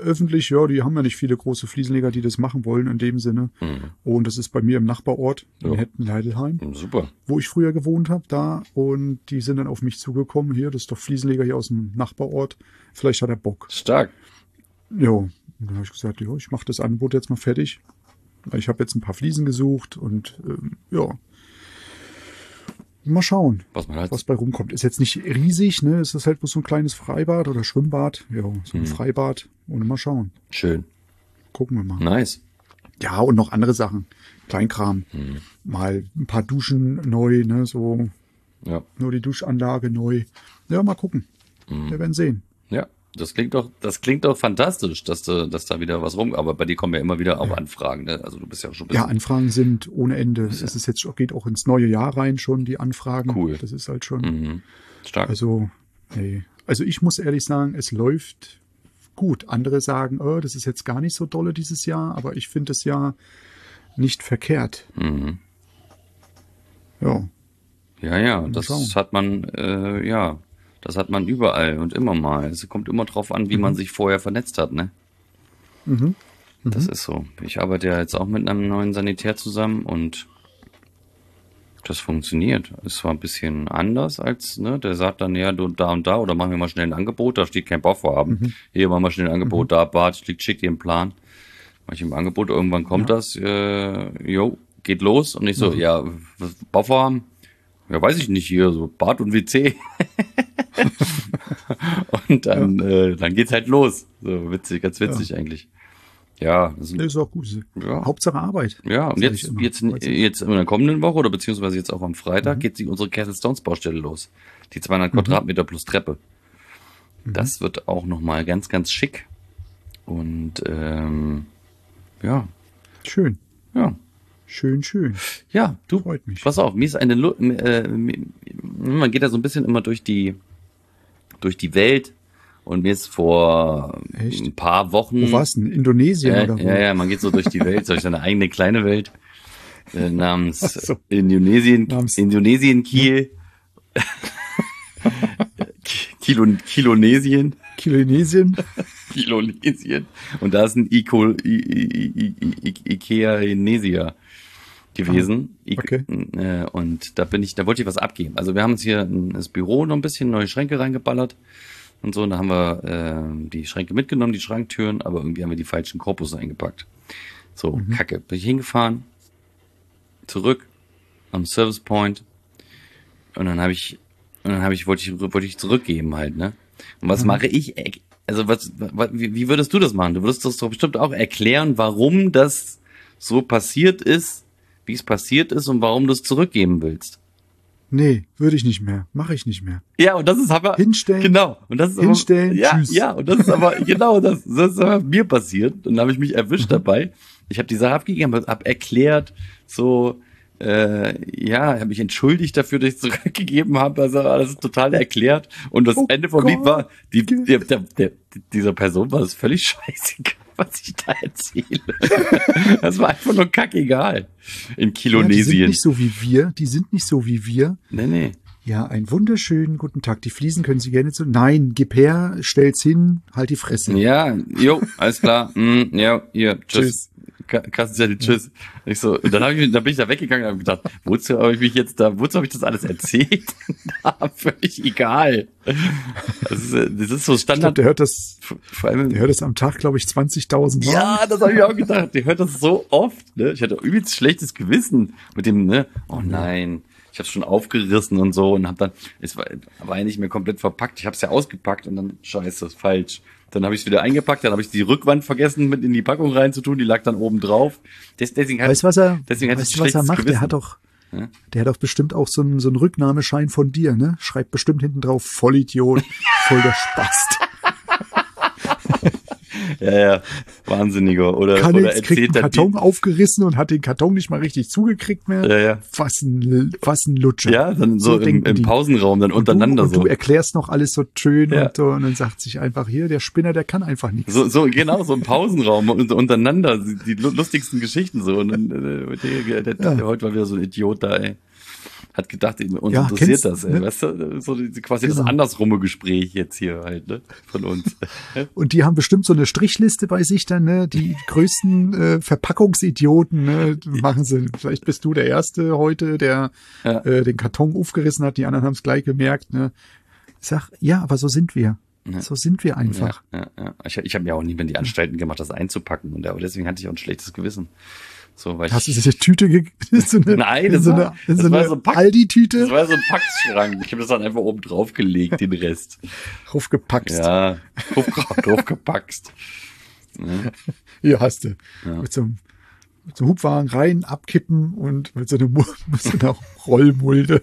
öffentlich, ja, die haben ja nicht viele große Fliesenleger, die das machen wollen in dem Sinne. Mhm. Und das ist bei mir im Nachbarort in Ja. Hetten-Leidelheim, Super. wo ich früher gewohnt habe, da. Und die sind dann auf mich zugekommen, hier, das ist doch Fliesenleger hier aus dem Nachbarort. Vielleicht hat er Bock. Stark. Ja, und dann habe ich gesagt, ja, ich mache das Angebot jetzt mal fertig. Ich habe jetzt ein paar Fliesen gesucht und ähm, ja, mal schauen, Was man halt. was bei rumkommt. Ist jetzt nicht riesig, ne? Es ist halt bloß so ein kleines Freibad oder Schwimmbad. Ja, so ein Mhm. Freibad. Und mal schauen. Schön. Gucken wir mal. Nice. Ja, und noch andere Sachen. Kleinkram. Mhm. Mal ein paar Duschen neu, ne? So Ja. nur die Duschanlage neu. Ja, mal gucken. Mhm. Wir werden sehen. Ja. Das klingt doch, das klingt doch fantastisch, dass du, dass da wieder was rum, aber bei dir kommen ja immer wieder auch Anfragen, ne? Also du bist ja schon ein Ja, bisschen. Anfragen sind ohne Ende. Es ist jetzt, geht auch ins neue Jahr rein schon, die Anfragen. Cool. Das ist halt schon. Mhm. Stark. Also, nee. Also ich muss ehrlich sagen, es läuft gut. Andere sagen, oh, das ist jetzt gar nicht so dolle dieses Jahr, aber ich finde das Jahr nicht verkehrt. Mhm. Ja. Ja, ja, Mal das schauen. hat man, äh, ja, das hat man überall und immer mal. Es kommt immer drauf an, wie man sich vorher vernetzt hat, ne? Mhm. Das ist so. Ich arbeite ja jetzt auch mit einem neuen Sanitär zusammen und das funktioniert. Es war ein bisschen anders als, ne, der sagt dann, ja, du da und da oder machen wir mal schnell ein Angebot, da steht kein Bauvorhaben. Hier machen wir schnell ein Angebot, da, Bart, schickt, schickt dir einen Plan. Mach ich im Angebot, irgendwann kommt das, äh, jo, geht los und ich so, ja, was, Bauvorhaben? Ja, weiß ich nicht, hier, so Bad und W C. Und dann, äh, dann geht's halt los. So witzig, ganz witzig eigentlich. Ja, das ist, Das ist auch gut. Ja. Hauptsache Arbeit. ja, und sag jetzt, ich immer. jetzt, Weißt du? jetzt in der kommenden Woche oder beziehungsweise jetzt auch am Freitag geht sie unsere Castle Stones Baustelle los. Die zweihundert Quadratmeter plus Treppe. Das wird auch nochmal ganz, ganz schick. Und, ähm, ja, Schön. ja. Schön, schön. Ja, du, Freut mich. pass auf, mir ist eine, Lu- äh, mir- man geht da so ein bisschen immer durch die, durch die Welt und mir ist vor Echt? ein paar Wochen. Wo war's denn? Indonesien Ja, oder wo? ja, ja, man geht so durch die Welt, durch seine eigene kleine Welt, äh, namens Ach so. Indonesien, Namens- Indonesien, Kiel, Kilo, Kilonesien, Kilonesien. Kilonesien, und da ist ein Ico, I, I, I, I, Ikea-Nesia gewesen. I- okay. äh, und da bin ich, da wollte ich was abgeben. Also wir haben uns hier in das Büro noch ein bisschen neue Schränke reingeballert und so, und da haben wir äh, die Schränke mitgenommen, die Schranktüren, aber irgendwie haben wir die falschen Korpus eingepackt. So, Kacke. Bin ich hingefahren, zurück am Service Point, und dann habe ich, und dann habe ich, wollte ich, wollte ich zurückgeben halt, ne? Und was mache ich? Also was, was, wie wie würdest du das machen? Du würdest das doch bestimmt auch erklären, warum das so passiert ist, wie es passiert ist und warum du es zurückgeben willst. Nee, würde ich nicht mehr. Mache ich nicht mehr. Ja, und das ist aber Hinstellen. Genau. Und das ist Hinstellen, aber, ja, tschüss. ja, und das ist aber genau das, das ist aber mir passiert. Und dann habe ich mich erwischt dabei. Ich habe die Sache abgegeben, habe hab erklärt, so, äh, ja, habe mich entschuldigt dafür, dass ich zurückgegeben habe. Also alles total erklärt. Und das Oh Ende vom Lied Gott. war, die, der, der, der, dieser Person war es völlig scheißegal, was ich da erzähle. Das war einfach nur kackegal. In Ja, die sind Kilonesien. nicht so wie wir. Die sind nicht so wie wir. Nee, nee. Ja, einen wunderschönen guten Tag. Die Fliesen können Sie gerne so. Nein, gib her, stell's hin, halt die Fresse. Ja, jo, alles klar. Mm, ja, hier, tschüss. Tschüss. Ka- Kassenzettel, tschüss. Ich so, und dann, hab ich, dann bin ich da weggegangen und habe gedacht, wozu habe ich mich jetzt da, wozu habe ich das alles erzählt? Da, völlig egal. Das ist, äh, das ist so Ich glaube, Standard. der hört das, Vor allem, der hört das am Tag, glaube ich, zwanzigtausend Mal. ja, das habe ich auch gedacht. Der hört das so oft. Ne? Ich hatte übelst schlechtes Gewissen mit dem, ne? Oh nein, ich habe schon aufgerissen und so und habe dann, es war, war ja nicht mehr komplett verpackt. Ich habe es ja ausgepackt und dann, scheiße, ist falsch. Dann habe ich es wieder eingepackt, dann habe ich die Rückwand vergessen, mit in die Packung reinzutun. Die lag dann oben drauf. Des, deswegen hat, Weißt du, was er, deswegen hatte weißt ich du, was er schlechtes macht? Gewissen. Der hat doch, Ja? der hat doch bestimmt auch so einen, so einen Rücknahmeschein von dir, ne? Schreibt bestimmt hinten drauf, Vollidiot, voll der Spast. Ja, ja, Wahnsinniger. Oder, Kann oder jetzt, kriegt einen erzählt dann Karton aufgerissen und hat den Karton nicht mal richtig zugekriegt mehr. Ja, ja. Was ein, was ein Lutscher. Ja, dann so, im, denken im die. Pausenraum dann Und untereinander du, und so. du erklärst noch alles so schön Ja. und, so, und dann sagt sich einfach hier, der Spinner, der kann einfach nichts. So, so, genau, so im Pausenraum und so untereinander, die lu- lustigsten Geschichten so. Und dann, äh, der, der, der, Ja. der, heute war wieder so ein Idiot da, ey. hat gedacht, uns Ja, interessiert kennst- das, ey, ne? weißt du? So die, quasi das Genau. andersrumme Gespräch jetzt hier halt, ne? Von uns. Und die haben bestimmt so eine Strichliste bei sich dann, ne? Die größten äh, Verpackungsidioten, ne? Machen sie. Vielleicht bist du der Erste heute, der Ja. äh, den Karton aufgerissen hat. Die anderen haben es gleich gemerkt, ne? Ich sag, ja, aber so sind wir. Ja. So sind wir einfach. Ja, ja, ja. Ich, ich habe ja auch nie mehr die Anstalten gemacht, das einzupacken. Und aber deswegen hatte ich auch ein schlechtes Gewissen. So, weil Hast du ich, diese Tüte ge so eine, Nein, in das so war- eine, in das so war eine so ein Pack- Aldi-Tüte das war so ein Packschrank. Ich habe das dann einfach oben drauf gelegt, den Rest. draufgepackt. Ja, drauf, draufgepackt. Ja. Hier hast du. Ja. Mit so einem mit so einem Hubwagen rein, abkippen und mit so einer, Mu- mit so einer Rollmulde.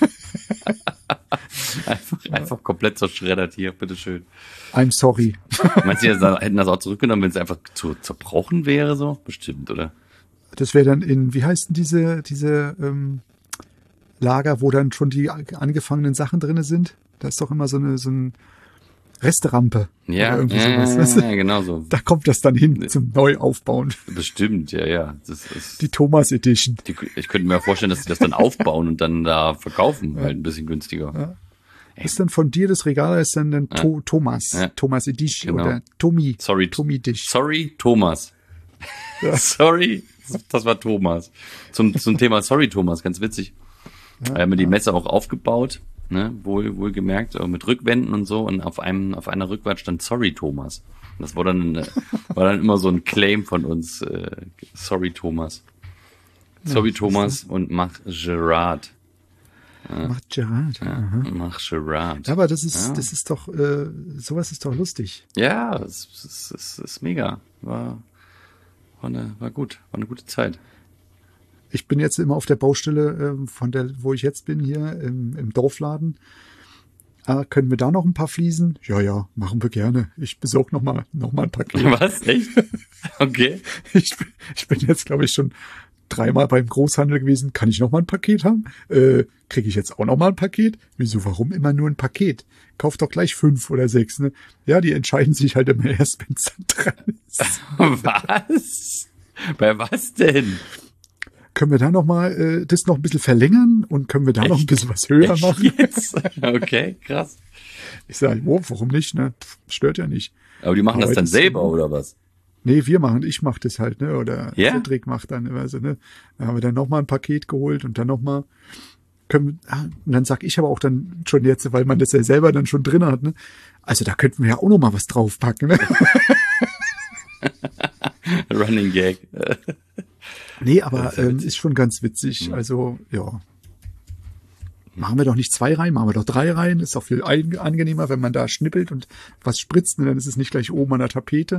Einfach, einfach komplett zerschreddert hier, bitteschön. I'm sorry. Meinst du, die hätten das auch zurückgenommen, wenn es einfach zu zerbrochen wäre, so? Bestimmt, oder? Das wäre dann in, wie heißt denn diese, diese ähm, Lager, wo dann schon die angefangenen Sachen drinne sind? Da ist doch immer so eine so ein Resterampe. Ja, Oder irgendwie ja, sowas, weißt du? ja, genau so. Da kommt das dann hin zum Neuaufbauen. Bestimmt, ja, ja. Das ist, Die Thomas Edition. die, ich könnte mir vorstellen, dass sie das dann aufbauen und dann da verkaufen, halt ein bisschen günstiger. Ja. Ist dann von dir das Regal, ist dann dann to Thomas. Ja. Thomas Edition Genau. oder Tommy. Sorry, Tommy Dish. Sorry, Thomas. Ja. Sorry, das war Thomas. Zum, zum Thema Sorry, Thomas, ganz witzig. Ja, Wir haben die Messe auch aufgebaut, ne, wohl, wohl gemerkt, auch mit Rückwänden und so, und auf einem, auf einer Rückwand stand Sorry, Thomas. Und das war dann, äh, war dann immer so ein Claim von uns, äh, Sorry, Thomas. Sorry, Ja, Thomas und mach Gerard. Macht Gerard. Ja, Aha. mach Gerard. Ja, aber das ist, Ja. das ist doch, äh, sowas ist doch lustig. Ja, es ist, es ist, es ist mega. War, war, eine, war gut, war eine gute Zeit. Ich bin jetzt immer auf der Baustelle, ähm, von der, wo ich jetzt bin, hier im, im Dorfladen. Ah, können wir da noch ein paar Fliesen? Ja, ja, machen wir gerne. Ich besorge noch mal, noch mal ein Paket. Was? Echt? Okay. Ich, bin- ich bin jetzt, glaube ich, schon dreimal beim Großhandel gewesen. Kann ich noch mal ein Paket haben? Äh, kriege ich jetzt auch noch mal ein Paket? Wieso, warum immer nur ein Paket? Kauf doch gleich fünf oder sechs, ne? Ja, die entscheiden sich halt immer erst, wenn es dran ist. Was? Bei was denn? Können wir da noch mal äh, das noch ein bisschen verlängern und können wir da noch ein Echt? bisschen was höher Echt machen? jetzt? Okay, krass. Ich sage, oh, warum nicht, ne? Pff, stört ja nicht. Aber die machen das Aber dann das- selber, oder was? Nee, wir machen, ich mach das halt, ne? Oder Ja? Cedric macht dann immer so, ne? Da haben wir dann noch mal ein Paket geholt und dann noch mal können wir, ah, und dann sag ich aber auch dann schon jetzt, weil man das ja selber dann schon drin hat, ne? Also da könnten wir ja auch noch mal was draufpacken, ne? Running Gag. Nee, Das aber ist ja ähm, witzig. ist schon ganz witzig. Also, ja. Machen wir doch nicht zwei Reihen, machen wir doch drei Reihen. Ist auch viel ein- angenehmer, wenn man da schnippelt und was spritzt, und dann ist es nicht gleich oben an der Tapete.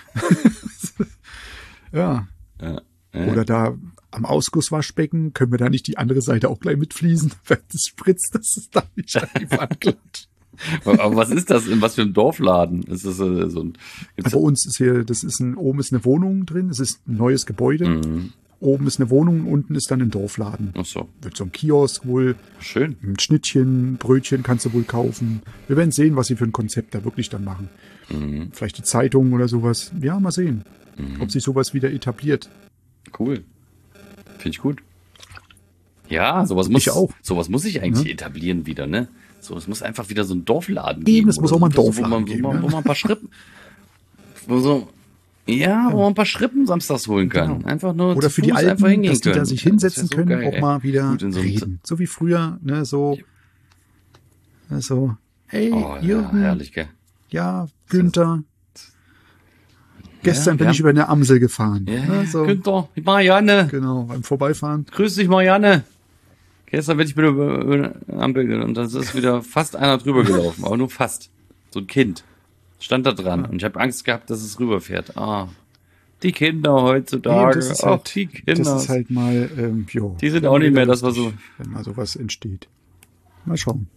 Ja. Ja. Ja. Oder da am Ausgusswaschbecken, können wir da nicht die andere Seite auch gleich mitfließen, wenn das spritzt, dass es da nicht an die Wand klatscht. Aber was ist das? In was für einem Dorfladen? Ist das äh, so ein, gibt's Bei uns ist hier, das ist ein, oben ist eine Wohnung drin, es ist ein neues Gebäude. Mhm. Oben ist eine Wohnung, unten ist dann ein Dorfladen. Ach so, Mit so einem Kiosk wohl, schön. ein Schnittchen, Brötchen kannst du wohl kaufen. Wir werden sehen, was sie für ein Konzept da wirklich dann machen. Mhm. Vielleicht die Zeitung oder sowas. Ja, mal sehen, Mhm. ob sich sowas wieder etabliert. Cool. Finde ich gut. Ja, sowas muss, Ich auch. sowas muss sich eigentlich Ja. etablieren wieder, ne? So, es muss einfach wieder so ein Dorfladen Eben, geben. es muss oder auch mal ein so, Dorfladen wo man, geben, Wo man, ja. wo man ein paar Schrippen, wo so, ja, wo man ein paar Schrippen samstags holen kann. Genau. Einfach nur Oder zu für die Fuß Alten, einfach hingehen dass die da können. sich Ja, das hinsetzen wär so können, geil, auch ey. mal wieder Gut in so einem- reden. So wie früher, ne, so, so, hey, Oh, ja, Jürgen, ja, herrlich, gell? Günther. Gestern Ja, bin wir ich über eine Amsel gefahren. Ja, ne, so, Günther, Marianne, genau, beim Vorbeifahren. grüß dich, Marianne. Gestern bin ich wieder über, über eine Ampel und dann ist wieder fast einer drüber gelaufen, aber nur fast. So ein Kind. Stand da dran und ich habe Angst gehabt, dass es rüberfährt. Ah, die Kinder heutzutage. Nee, das ist Ach, halt, die Kinder. das ist halt mal, ähm, jo, Die sind dann auch nicht wieder mehr das, was lustig, wenn mal sowas entsteht. Mal schauen.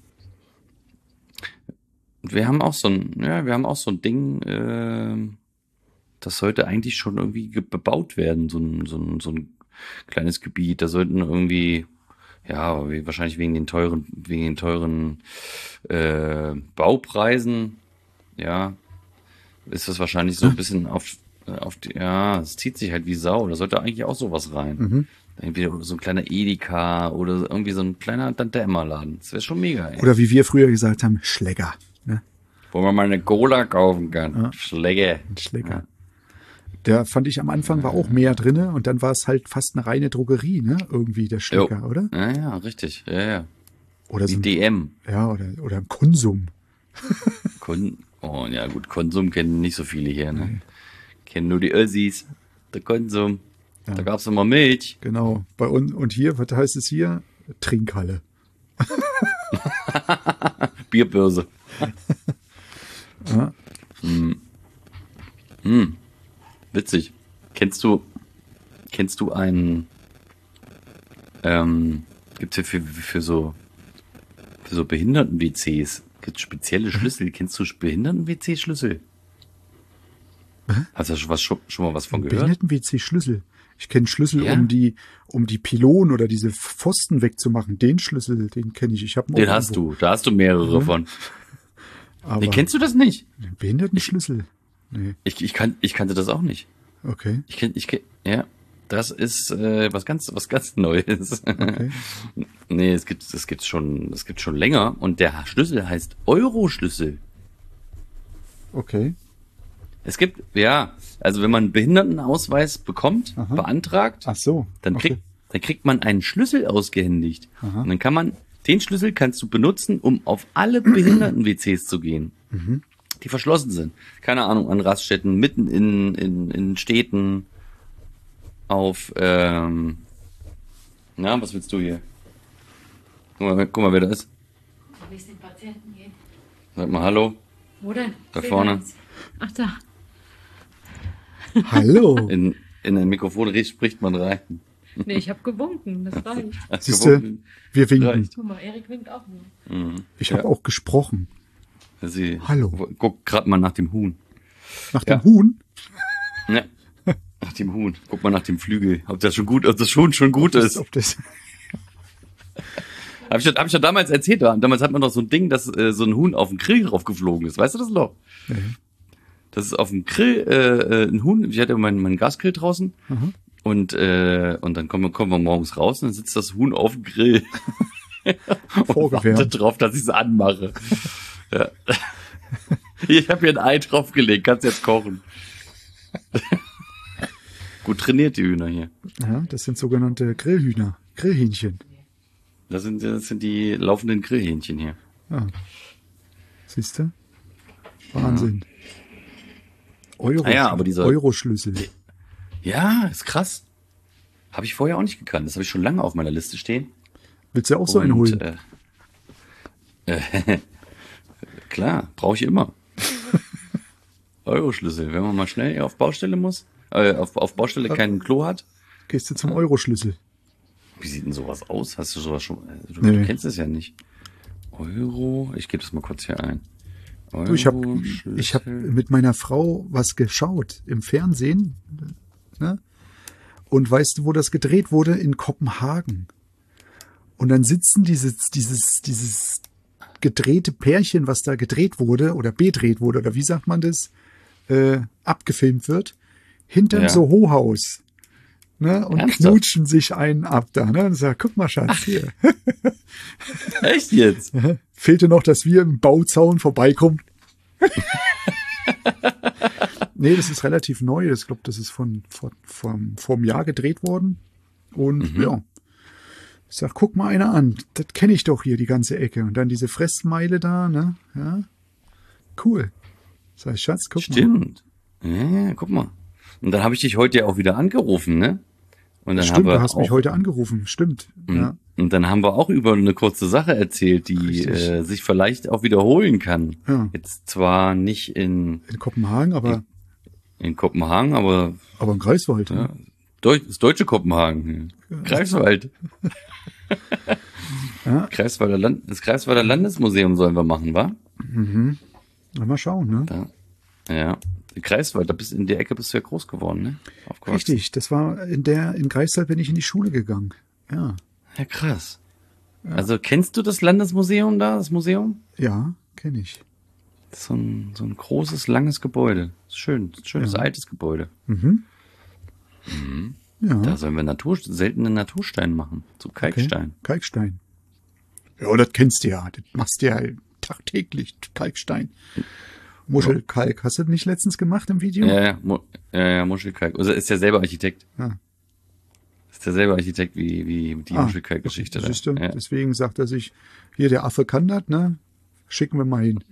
Wir haben auch so ein, ja, wir haben auch so ein Ding, ähm, das sollte eigentlich schon irgendwie ge- bebaut werden, so ein, so ein, so ein kleines Gebiet. Da sollten irgendwie, ja, wie- wahrscheinlich wegen den teuren, wegen den teuren äh, Baupreisen, ja, ist das wahrscheinlich so ein bisschen auf, äh, auf die, ja, es zieht sich halt wie Sau. Da sollte eigentlich auch sowas rein. Mhm. Irgendwie so ein kleiner Edeka oder irgendwie so ein kleiner Tante-Emma-Laden. Das wäre schon mega, ey. Oder wie wir früher gesagt haben, Schläger. Ne? Wo man mal eine Cola kaufen kann. Ja. Schläge. Ein Schläger. Ja. Der fand ich am Anfang war auch mehr drinne und dann war es halt fast eine reine Drogerie, ne? Irgendwie der Schläger, Jo. oder? Ja, ja, richtig. Ja, ja. Oder Wie so ein, D M. ja, oder, oder ein Konsum. Kon oh, ja gut, Konsum kennen nicht so viele hier, ne? Kennen nur die Össis. Der Konsum. Ja. Da gab's immer Milch. Genau. Bei uns, und hier, was heißt es hier? Trinkhalle. Bierbörse. Ja. Hm. Hm. Witzig. Kennst du, kennst du einen, ähm, gibt's ja für, für so, für so Behinderten-W Cs, gibt's spezielle Schlüssel. Kennst du Behinderten-W C-Schlüssel? Hast du schon, was, schon, schon mal was von gehört? Behinderten-W C-Schlüssel. Ich kenne Schlüssel, Ja? um die, um die Pylonen oder diese Pfosten wegzumachen. Den Schlüssel, den kenne ich. Ich habe Den hast du, da hast du mehrere Mhm. von. Aber Nee, kennst du das nicht? den Behindertenschlüssel? Nee, Ich, ich, kann, ich kannte das auch nicht. okay. Ich kenn, ich kenn, ja, das ist äh, was ganz, was ganz Neues. Okay. Nee, es gibt, es gibt schon, es gibt schon länger und der Schlüssel heißt Euro-Schlüssel. Okay. Es gibt, ja, also wenn man einen Behindertenausweis bekommt, Aha. beantragt, Ach so. dann okay. kriegt, dann kriegt man einen Schlüssel ausgehändigt. Aha. Und dann kann man, den Schlüssel kannst du benutzen, um auf alle Behinderten-W Cs zu gehen, Mhm. die verschlossen sind. Keine Ahnung, an Raststätten, mitten in, in, in Städten, auf, ähm, na, was willst du hier? Guck mal, guck mal, wer da ist. Wie es den Patienten geht. Sag mal Hallo. Wo denn? Da Seh vorne. gar nichts. Ach da. Hallo. In, in ein Mikrofon ri- spricht man rein. Nee, ich habe gewunken, das reicht. Hast Siehst gewunken? du, wir winken. Reicht. Guck mal, Erik winkt auch nur. Mhm. Ich Ja. habe auch gesprochen. Sie Hallo. Guck grad mal nach dem Huhn. Nach Ja. dem Huhn. Ja. Nach dem Huhn. Guck mal nach dem Flügel. Ob das schon gut, ob das schon schon gut ist. Ob das, Hab ich, ja- hab ich ja damals erzählt. Damals hat man doch so ein Ding, dass äh, so ein Huhn auf den Grill drauf geflogen ist. Weißt du das noch? nee. Das ist auf dem Grill äh, äh, ein Huhn. Ich hatte meinen meinen Gasgrill draußen. Mhm. Und, äh, und dann kommen, wir- kommen wir morgens raus und dann sitzt das Huhn auf dem Grill. und Vorgewärmt. wartet drauf, dass ich es anmache. Ja. Ich habe hier ein Ei draufgelegt, kannst jetzt kochen. Gut trainiert, die Hühner hier. Ja, das sind sogenannte Grillhühner. Grillhähnchen. Das sind, das sind die laufenden Grillhähnchen hier. Ja. Siehst du? Wahnsinn. Euro, Ah ja, aber dieser- Euro-Schlüssel. Ja, ist krass. Habe ich vorher auch nicht gekannt. Das habe ich schon lange auf meiner Liste stehen. Willst du auch so einen Und, holen? Äh, äh, klar, brauche ich immer. Euro-Schlüssel, wenn man mal schnell auf Baustelle muss, äh, auf, auf Baustelle kein Klo hat. Gehst du zum Euro-Schlüssel? Wie sieht denn sowas aus? Hast du sowas schon? äh, Du, Nee. du kennst es ja nicht. Euro, ich gebe das mal kurz hier ein. Euro, Du, ich habe ich hab mit meiner Frau was geschaut im Fernsehen. Ne? Und weißt du, wo das gedreht wurde? In Kopenhagen. Und dann sitzen dieses, dieses, dieses gedrehte Pärchen, was da gedreht wurde oder bedreht wurde, oder wie sagt man das, äh, abgefilmt wird, hinterm Ja. Soho-Haus. Ne? Und Ernsthaft? knutschen sich einen ab da. Ne? Und sagt, guck mal, Schatz, hier. Echt jetzt? Fehlte noch, dass wir im Bauzaun vorbeikommen. Nee, das ist relativ neu. Ich glaube, das ist von, von, vom, vom Jahr gedreht worden. Und Mhm. ja, ich sag, guck mal einer an. Das kenne ich doch hier, die ganze Ecke. Und dann diese Fressmeile da, ne? Ja. Cool. Sag ich, Schatz, guck mal. Stimmt. Ja, ja, guck mal. Und dann habe ich dich heute ja auch wieder angerufen, ne? Und dann haben Stimmt, wir du hast mich auch, heute angerufen. Stimmt. Ja. Und dann haben wir auch über eine kurze Sache erzählt, die Richtig. äh, sich vielleicht auch wiederholen kann. Ja. Jetzt zwar nicht in, In Kopenhagen, aber, in Kopenhagen, aber aber in Greifswald. ja, Ja. Deu das deutsche Kopenhagen. Greifswald. Ja. Greifswalder Land, das Greifswalder Landesmuseum sollen wir machen, wa? Mal schauen, ne? Da. Ja. Greifswald, da bist in der Ecke bist du ja groß geworden, ne? Aufgewachsen. Richtig, das war in der, in Greifswald bin ich in die Schule gegangen. Ja. Ja, krass. Also kennst du das Landesmuseum da, das Museum? Ja, kenne ich. Das ist so ein, so ein großes, langes Gebäude. Ist schön, ist ein schönes Ja. altes Gebäude. Mhm. Ja. Da sollen wir Natur, seltene Naturstein machen. So Kalkstein. Okay. Kalkstein. Ja, das kennst du ja. Das machst du ja tagtäglich. Kalkstein. Muschelkalk. Hast du das nicht letztens gemacht im Video? Ja, ja, Mu ja, ja Muschelkalk. Also ist ja selber Architekt. Ja. Ist ja selber Architekt wie, wie die Ah, Muschelkalk-Geschichte. Siehst du? Ja. Deswegen sagt er sich, hier der Affe kann das, ne? Schicken wir mal hin.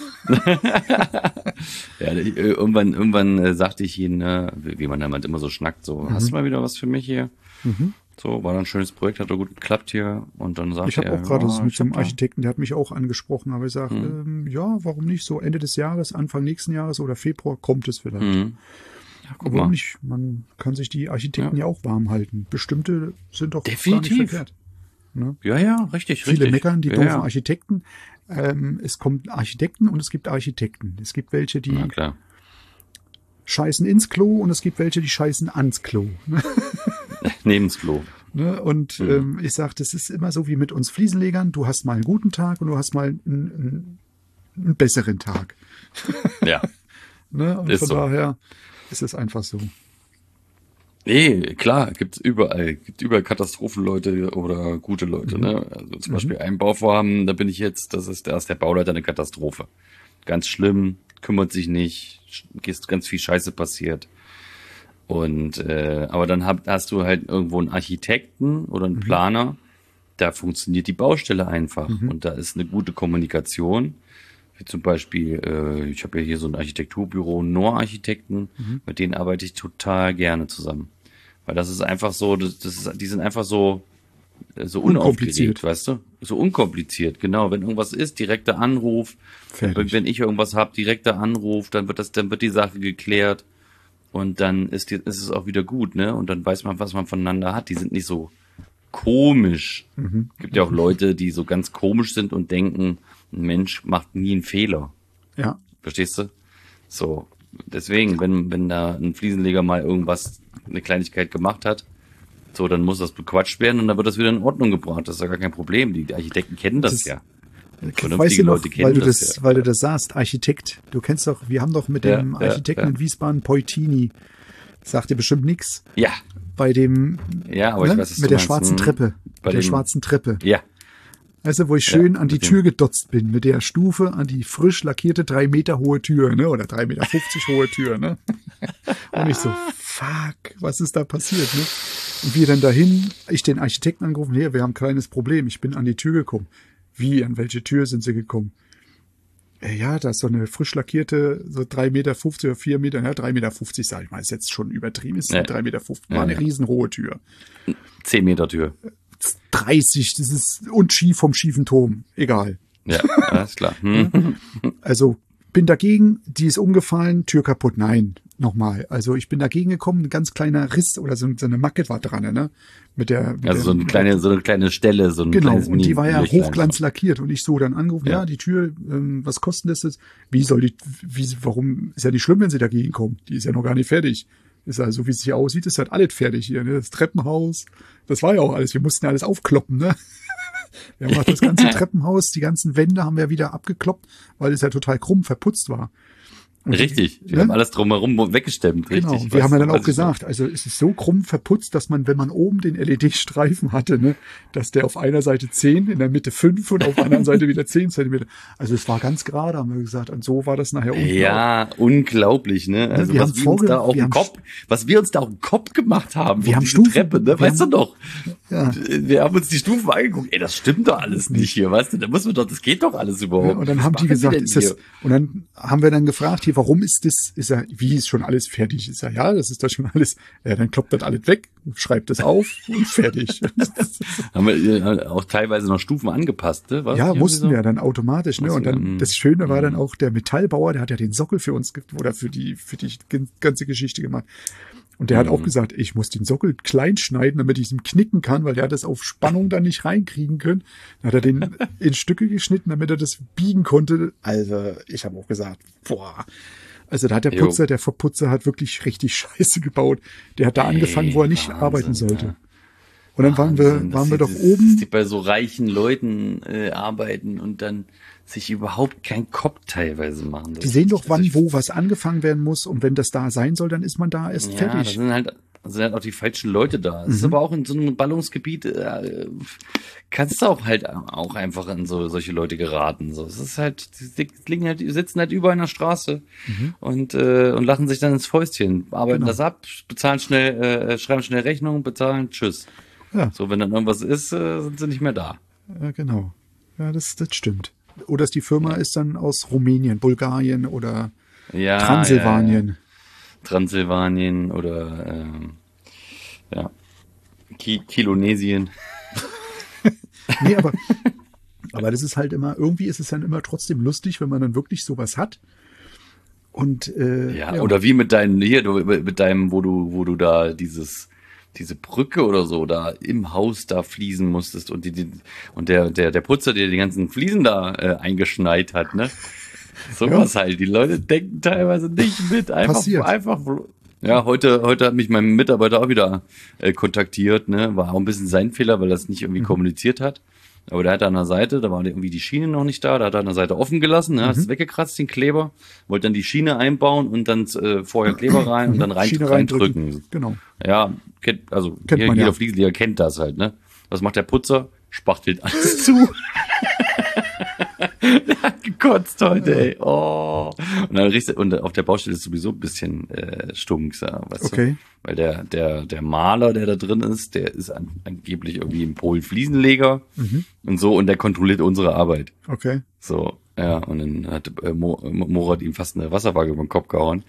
Ja, ich- irgendwann, irgendwann äh, sagte ich ihm, ne, wie, wie man damals immer so schnackt, so, Mhm. hast du mal wieder was für mich hier? So, war dann ein schönes Projekt, hat doch gut geklappt hier. Und dann sagte Ich habe er, auch gerade ja, das mit ich so einem hab da- Architekten, der hat mich auch angesprochen, aber ich sage, ähm, ja, warum nicht so Ende des Jahres, Anfang nächsten Jahres oder Februar kommt es vielleicht. Mhm. Ja, guck Warum mal. nicht? Man kann sich die Architekten ja, auch warm halten. Bestimmte sind doch gar Definitiv. nicht verkehrt. Ja, ja, richtig, Viele richtig. meckern, die ja, doofen ja. Architekten. Ähm, es kommt Architekten und es gibt Architekten. Es gibt welche, die Na klar. scheißen ins Klo und es gibt welche, die scheißen ans Klo. Neben's Klo. Ne? Und Mhm. ähm, ich sage, das ist immer so wie mit uns Fliesenlegern. Du hast mal einen guten Tag und du hast mal einen, einen, einen besseren Tag. Ja. Ne? Und Ist von so. daher ist es einfach so. Nee, klar, gibt's überall. Gibt überall Katastrophenleute oder gute Leute, Mhm. ne? Also zum Beispiel ein Bauvorhaben, da bin ich jetzt, das ist, da ist der Bauleiter eine Katastrophe. Ganz schlimm, kümmert sich nicht, sch- ist ganz viel Scheiße passiert. Und äh, aber dann hab, hast du halt irgendwo einen Architekten oder einen Planer, da funktioniert die Baustelle einfach und da ist eine gute Kommunikation. Wie zum Beispiel, äh, ich habe ja hier so ein Architekturbüro, nur Architekten, mit denen arbeite ich total gerne zusammen. Weil das ist einfach so, das, das ist, die sind einfach so, äh, so Unkompliziert. unaufgeregt, weißt du? So unkompliziert, genau. Wenn irgendwas ist, direkter Anruf. Fertig. Wenn ich irgendwas habe, direkter Anruf, dann wird das, dann wird die Sache geklärt und dann ist, die, ist es auch wieder gut, ne? Und dann weiß man, was man voneinander hat. Die sind nicht so komisch. Mhm. Gibt ja auch Leute, die so ganz komisch sind und denken, ein Mensch macht nie einen Fehler. Ja. Verstehst du? So. Deswegen, wenn, wenn da ein Fliesenleger mal irgendwas, eine Kleinigkeit gemacht hat, so, dann muss das bequatscht werden und dann wird das wieder in Ordnung gebracht. Das ist ja gar kein Problem. Die Architekten kennen das, Das- ja. Weißt Vernünftige du noch, Leute kennen weil du das, das, ja. weil du das sagst, Architekt, du kennst doch, wir haben doch mit Ja, dem ja, Architekten ja. in Wiesbaden, Poitini, sagt dir bestimmt nix, Ja, bei dem, ja, aber ne, ich weiß, was mit du der meinst. schwarzen Hm. Treppe, Bei mit der dem- schwarzen Treppe. Ja, Also, wo ich schön Ja, an die mit dem- Tür gedotzt bin, mit der Stufe an die frisch lackierte drei Meter hohe Tür, ne, oder drei Meter fünfzig hohe Tür, ne. Und ich so, fuck, was ist da passiert, ne? Und wir dann dahin, ich den Architekten angerufen, hier, wir haben ein kleines Problem, ich bin an die Tür gekommen. Wie, an welche Tür sind sie gekommen? Äh, Ja, da ist so eine frisch lackierte, so drei Meter fünfzig oder vier Meter, ja, drei Meter fünfzig, sag ich mal, ist jetzt schon übertrieben, ist Ja. drei Meter fünfzig, war Ja, eine ja. riesenhohe Tür. zehn Meter Tür. dreißig, das ist, und schief vom schiefen Turm, egal. Ja, alles klar. Hm? Also, bin dagegen, die ist umgefallen, Tür kaputt, nein, nochmal. Also, ich bin dagegen gekommen, ein ganz kleiner Riss oder so, so eine Macke war dran, ne, mit der, mit Also der, so eine mit kleine, so eine kleine Stelle, so ein Genau, kleines und die war ja Mini-Löchlein. hochglanz lackiert und ich so dann angerufen, ja, Ja. die Tür, ähm, was kostet das jetzt? Wie soll die, wie, warum, ist ja nicht schlimm, wenn sie dagegen kommen. Die ist ja noch gar nicht fertig. Ist ja, so wie es hier aussieht, ist halt alles fertig hier, ne? Das Treppenhaus, das war ja auch alles, wir mussten ja alles aufkloppen, ne? Wir haben auch das ganze Treppenhaus, die ganzen Wände haben wir wieder abgekloppt, weil es ja total krumm verputzt war. Und die- Richtig, wir ne? haben alles drumherum weggestemmt, richtig. Genau, Ich wir weiß- haben ja dann weiß auch ich gesagt, also es ist so krumm verputzt, dass man, wenn man oben den L E D-Streifen hatte, ne, dass der auf einer Seite zehn, in der Mitte fünf und auf der anderen Seite wieder zehn Zentimeter. Also es war ganz gerade, haben wir gesagt. Und so war das nachher noch. unten. Ja, unglaublich, ne? Also wir was haben wir uns vorge- da auf wir den haben Kopf, was wir uns da auf den Kopf gemacht haben, Wir um haben diese Stufen- Treppe, ne? wir Weißt haben- du doch? Ja. Wir haben uns die Stufen angeguckt. Ey, das stimmt doch alles nicht hier, weißt du? Da muss man doch, das geht doch alles überhaupt. Ja, und dann Was haben die machen wir gesagt, denn ist das, hier? und dann haben wir dann gefragt, hier, warum ist das, ist ja, wie ist schon alles fertig? Ist ja, ja, das ist da schon alles, ja, dann kloppt das alles weg, schreibt das auf und fertig. Haben wir äh, auch teilweise noch Stufen angepasst, ne? Was? Ja, Irgendwie mussten so? wir dann automatisch, ne? Mussten Und dann wir, mm. das Schöne war dann auch der Metallbauer, der hat ja den Sockel für uns ge- oder für die für die gen- ganze Geschichte gemacht. Und der hat Mhm. auch gesagt, ich muss den Sockel klein schneiden, damit ich ihn knicken kann, weil der hat das auf Spannung dann nicht reinkriegen können. Dann hat er den in Stücke geschnitten, damit er das biegen konnte. Also, ich habe auch gesagt, boah. Also da hat der Jo. Putzer, der Verputzer hat wirklich richtig Scheiße gebaut. Der hat da Ey, angefangen, wo er nicht Wahnsinn, arbeiten sollte. ja. Und dann waren wir, Wahnsinn, waren dass wir die- doch dass oben. die bei so reichen Leuten äh, arbeiten und dann sich überhaupt keinen Kopf teilweise machen. Das Die sehen doch, ist- wann also ich- wo was angefangen werden muss. Und wenn das da sein soll, dann ist man da erst Ja, das fertig. sind halt, sind halt auch die falschen Leute da. Es Mhm. ist aber auch in so einem Ballungsgebiet, äh, kannst du auch halt auch einfach in so solche Leute geraten. So, es ist halt, die liegen halt, die sitzen halt überall in der Straße Mhm. und äh, und lachen sich dann ins Fäustchen, arbeiten Genau. das ab, bezahlen schnell, äh, schreiben schnell Rechnung, bezahlen, tschüss. Ja. So, wenn dann irgendwas ist, äh, sind sie nicht mehr da. Ja, genau. Ja, das, das stimmt. Oder die Firma ist dann aus Rumänien, Bulgarien oder Ja, Transsilvanien. Ja, ja. Transsilvanien oder ähm, ja, Ki Kilonesien. Nee, aber, aber das ist halt immer, irgendwie ist es dann immer trotzdem lustig, wenn man dann wirklich sowas hat. Und äh, Ja, oder wie mit deinem, hier, du, mit deinem, wo du, wo du da dieses, diese Brücke oder so da im Haus da fließen musstest und die, die und der, der, der Putzer, der die ganzen Fliesen da äh, eingeschneit hat, ne? Sowas halt. Die Leute denken teilweise nicht mit. Einfach, Passiert. einfach. Ja, heute, heute hat mich mein Mitarbeiter auch wieder äh, kontaktiert, ne? War auch ein bisschen sein Fehler, weil er es nicht irgendwie kommuniziert hat. Aber der hat an der Seite, da war irgendwie die Schiene noch nicht da, da hat er an der Seite offen gelassen, ne? Hat es weggekratzt, den Kleber, wollte dann die Schiene einbauen und dann äh, vorher Kleber rein und dann rein, Schiene reindrücken. reindrücken. Genau. Ja, kennt, also Kennt jeder, man, jeder ja. Fliesenleger kennt das halt, ne? Was macht der Putzer? Spachtelt alles zu. Der hat gekotzt heute, ey. Oh. Und dann riechst du, und auf der Baustelle ist sowieso ein bisschen äh, Stunk, weißt Okay. du? Weil der, der, der Maler, der da drin ist, der ist an, angeblich irgendwie in Polen Fliesenleger Mhm. und so, und der kontrolliert unsere Arbeit. Okay. So, ja, und dann hat äh, Mo, Morat ihm fast eine Wasserwaage über den Kopf gehauen.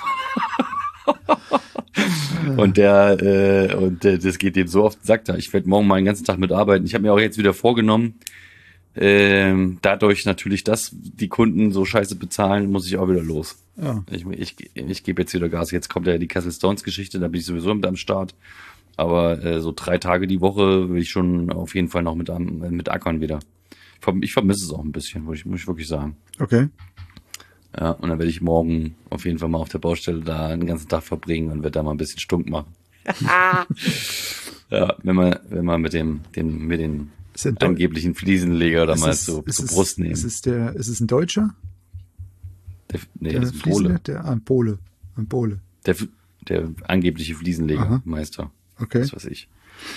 Und der, äh, und äh, das geht dem so auf den Sack da. Ich werde morgen mal den ganzen Tag mitarbeiten. Ich habe mir auch jetzt wieder vorgenommen, ähm, dadurch natürlich, dass die Kunden so scheiße bezahlen, muss ich auch wieder los. Ja. Ich, ich, ich gebe jetzt wieder Gas. Jetzt kommt ja die Castle Stones Geschichte, da bin ich sowieso mit am Start. Aber äh, so drei Tage die Woche will ich schon auf jeden Fall noch mit, am, mit ackern wieder. Ich, verm- ich vermisse es auch ein bisschen, muss ich, muss ich wirklich sagen. Okay. Ja, und dann werde ich morgen auf jeden Fall mal auf der Baustelle da den ganzen Tag verbringen und werde da mal ein bisschen Stunk machen. Ja, wenn man, wenn man mit dem, dem, mit den Ist ein Deu- angeblichen Fliesenleger da ist mal es- so ist zur es- Brust nehmen. Ist es der, ist es ein Deutscher? Der, nee, Der das ist ein Fliesenle- Pole. Der, ah, ein Pole. Ein Pole. Der, der angebliche Fliesenlegermeister. Okay. Das weiß ich.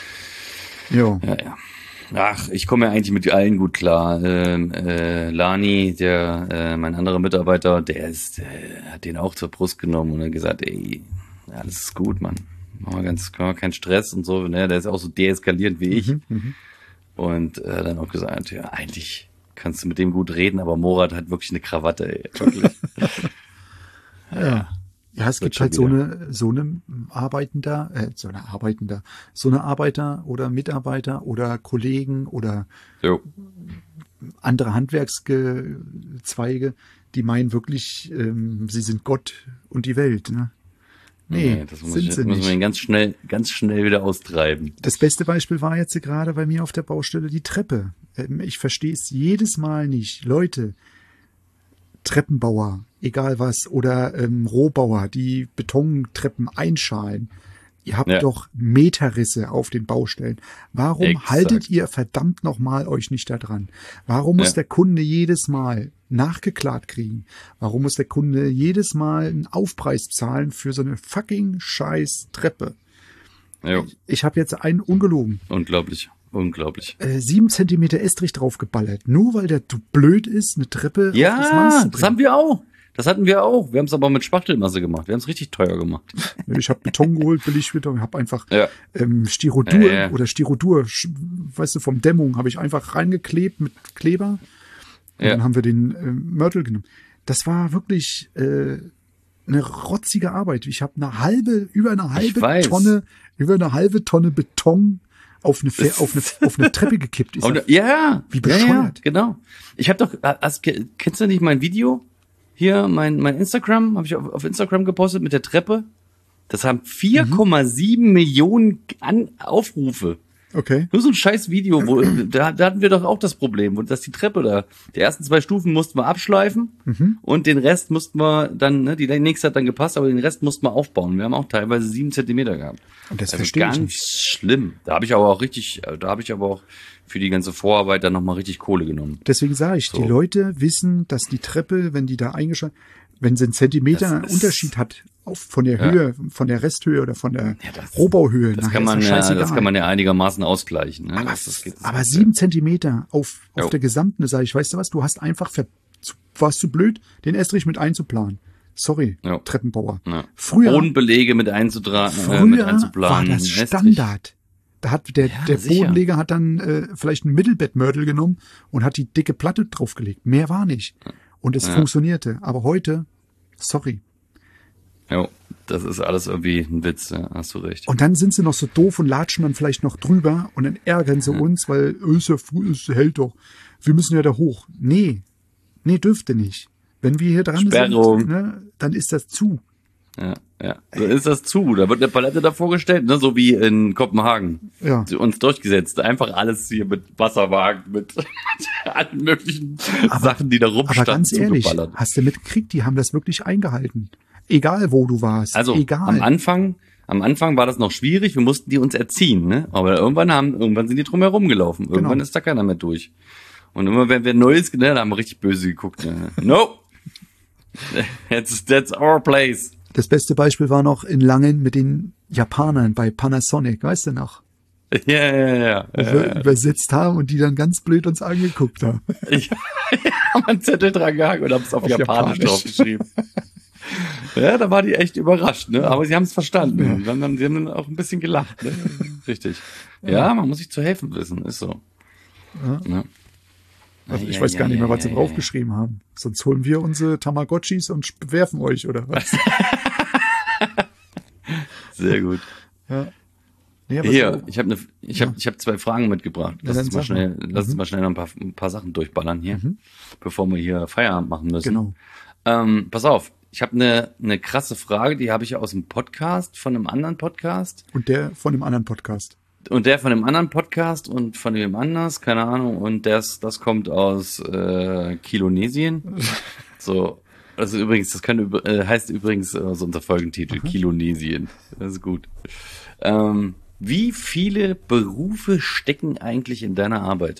Jo. Ja, ja. Ach, ich komme ja eigentlich mit allen gut klar. Ähm, äh, Lani, der, äh, mein anderer Mitarbeiter, der ist, äh, hat den auch zur Brust genommen und hat gesagt, ey, ja, alles ist gut, Mann. Machen wir ganz, machen wir keinen Stress und so, ne? Der ist auch so deeskalierend wie ich. Mhm, mhm. Und äh, dann auch gesagt, ja, eigentlich kannst du mit dem gut reden, aber Morat hat wirklich eine Krawatte, ey. Wirklich. Ja. Ja, es Wird gibt schon halt so wieder. eine, so eine Arbeitender, äh, so eine Arbeitender, so eine Arbeiter oder Mitarbeiter oder Kollegen oder Jo. andere Handwerkszweige, die meinen wirklich, ähm, sie sind Gott und die Welt, ne? Nee, das muss, sind ich, sie muss man ihn nicht. ganz schnell, ganz schnell wieder austreiben. Das beste Beispiel war jetzt gerade bei mir auf der Baustelle die Treppe. Ähm, Ich verstehe es jedes Mal nicht. Leute, Treppenbauer, egal was, oder ähm, Rohbauer, die Betontreppen einschalen. Ihr habt Ja. doch Meterrisse auf den Baustellen. Warum Exakt. haltet ihr verdammt nochmal euch nicht da dran? Warum muss Ja. der Kunde jedes Mal nachgeklart kriegen? Warum muss der Kunde jedes Mal einen Aufpreis zahlen für so eine fucking scheiß Treppe? Jo. Ich habe jetzt einen ungelogen. Unglaublich. Unglaublich. Äh, sieben Zentimeter Estrich draufgeballert. Nur weil der du blöd ist, eine Treppe auf das Maß Ja, zu das haben bringen. wir auch. Das hatten wir auch. Wir haben es aber mit Spachtelmasse gemacht. Wir haben es richtig teuer gemacht. Ich habe Beton geholt, Billigbeton, habe einfach Ja. ähm, Styrodur Ja, ja. oder Styrodur, sch- weißt du, vom Dämmung habe ich einfach reingeklebt mit Kleber. Und Ja. dann haben wir den ähm, Mörtel genommen. Das war wirklich äh, eine rotzige Arbeit. Ich habe eine halbe, über eine halbe weiß. Tonne, über eine halbe Tonne Beton auf eine, Fe- auf eine, auf eine Treppe gekippt. Ich Und, sag, ja, Wie ja, ja, bescheuert. genau. Ich habe doch, hast, kennst du nicht mein Video? Hier, mein, mein Instagram, habe ich auf, auf Instagram gepostet mit der Treppe. Das haben vier Komma sieben Millionen An Aufrufe. okay. Nur so ein scheiß Video, wo, da, da hatten wir doch auch das Problem, wo- dass die Treppe da, die ersten zwei Stufen mussten wir abschleifen und den Rest mussten wir dann, ne, die nächste hat dann gepasst, aber den Rest mussten wir aufbauen. Wir haben auch teilweise sieben Zentimeter gehabt. Und das Also verstehe ich ganz nicht. schlimm. Da habe ich aber auch richtig, da habe ich aber auch für die ganze Vorarbeit dann nochmal richtig Kohle genommen. Deswegen sage ich, So. die Leute wissen, dass die Treppe, wenn die da eingeschaltet, wenn sie einen Zentimeter Das ist- Unterschied hat auf von der Ja. Höhe, von der Resthöhe oder von der Ja, das- Rohbauhöhe. Das Nachher kann man ist ja, scheißegal. das kann man ja einigermaßen ausgleichen. Ne? aber, das, das geht, das aber geht, sieben Zentimeter auf, auf Jo. der gesamten, sag ich, weißt du was, du hast einfach, ver, zu, warst zu blöd, den Estrich mit einzuplanen. Sorry, Jo. Treppenbauer. Ja. Früher, Bodenbelege mit einzutragen, äh, früher mit war einzuplanen. das Estrich. Standard. Da hat der, Ja, der sicher. Bodenleger hat dann äh, vielleicht ein Mittelbettmörtel genommen und hat die dicke Platte draufgelegt. Mehr war nicht. Und es Ja. funktionierte. Aber heute, sorry. Jo, das ist alles irgendwie ein Witz, ja, hast du recht. Und dann sind sie noch so doof und latschen dann vielleicht noch drüber und dann ärgern sie uns, weil äh, ist ja früh, es hält doch. Wir müssen ja da hoch. Nee, nee, dürfte nicht. Wenn wir hier dran Sperrung. sind, ne, dann ist das zu. Ja, ja. So ist das zu. Da wird eine Palette davor gestellt, ne? So wie in Kopenhagen. Ja. Zu uns durchgesetzt. Einfach alles hier mit Wasserwagen, mit allen möglichen Sachen, die da Aber rumstanden, ganz ehrlich, zugeballert. hast du mitgekriegt, die haben das wirklich eingehalten. Egal, wo du warst. Also egal. am Anfang, am Anfang war das noch schwierig, wir mussten die uns erziehen, ne? Aber irgendwann haben, irgendwann sind die drum herum gelaufen. Irgendwann Genau. ist da keiner mehr durch. Und immer wenn wir Neues, ne, da haben wir richtig böse geguckt. Ne? No! That's, that's our place. Das beste Beispiel war noch in Langen mit den Japanern bei Panasonic, weißt du noch? Ja, ja, ja. Wo wir übersetzt haben und die dann ganz blöd uns angeguckt haben. Ich habe einen Zettel dran gehangen und habe es auf, Auf Japanisch, Japanisch. draufgeschrieben. Ja, da war die echt überrascht, ne? Aber sie haben es verstanden. Ja. Haben dann, sie haben dann auch ein bisschen gelacht, ne? Richtig. Ja, man muss sich zu helfen wissen, ist so. Ja. Ja. Also ich Ja, weiß ja, gar nicht mehr, ja, was sie ja, draufgeschrieben haben. Sonst holen wir unsere Tamagotchis und bewerfen euch, oder was? Sehr gut. Ja. Nee, aber Hier, so- ich habe ne, ich habe ich habe zwei Fragen mitgebracht. Ja, Lass dann uns mal sag schnell, mal. lass uns Mhm. mal schnell noch ein paar, ein paar Sachen durchballern hier, bevor wir hier Feierabend machen müssen. Genau. Ähm, pass auf, ich habe eine eine krasse Frage, die habe ich aus dem Podcast von einem anderen Podcast Und der von dem anderen Podcast. und der von dem anderen Podcast und von dem anders, keine Ahnung. Und das das kommt aus äh, Kilonesien. So, also übrigens, das kann über- äh, heißt übrigens äh, so unser Folgentitel Kilonesien. Das ist gut. Ähm, wie viele Berufe stecken eigentlich in deiner Arbeit?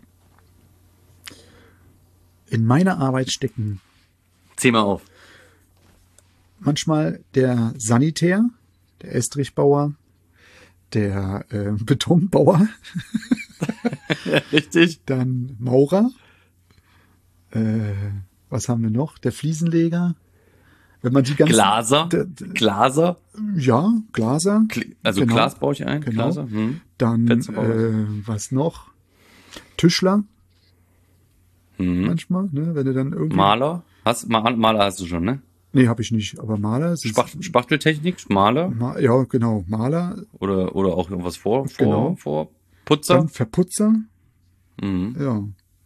In meiner Arbeit stecken Zähl mal auf. manchmal der Sanitär, der Estrichbauer, der äh, Betonbauer, Richtig? dann Maurer. Äh, was haben wir noch? Der Fliesenleger. Wenn man die ganzen Glaser? D- d- Glaser? Ja, Glaser. Kli- Also Genau. Glas baue ich ein? Genau. Glaser? Hm. Dann Fensterbauer. äh, was noch? Tischler Mhm. manchmal, ne? Wenn du dann irgendwie. Maler? Hast, Mal, Maler hast du schon, ne? Nee, habe ich nicht. Aber Maler sind Spacht, Spachteltechnik? Maler? Ma ja, genau. Maler, Oder, oder auch irgendwas vor, vor, Genau. vor Putzer? dann Verputzer. Mhm. Ja.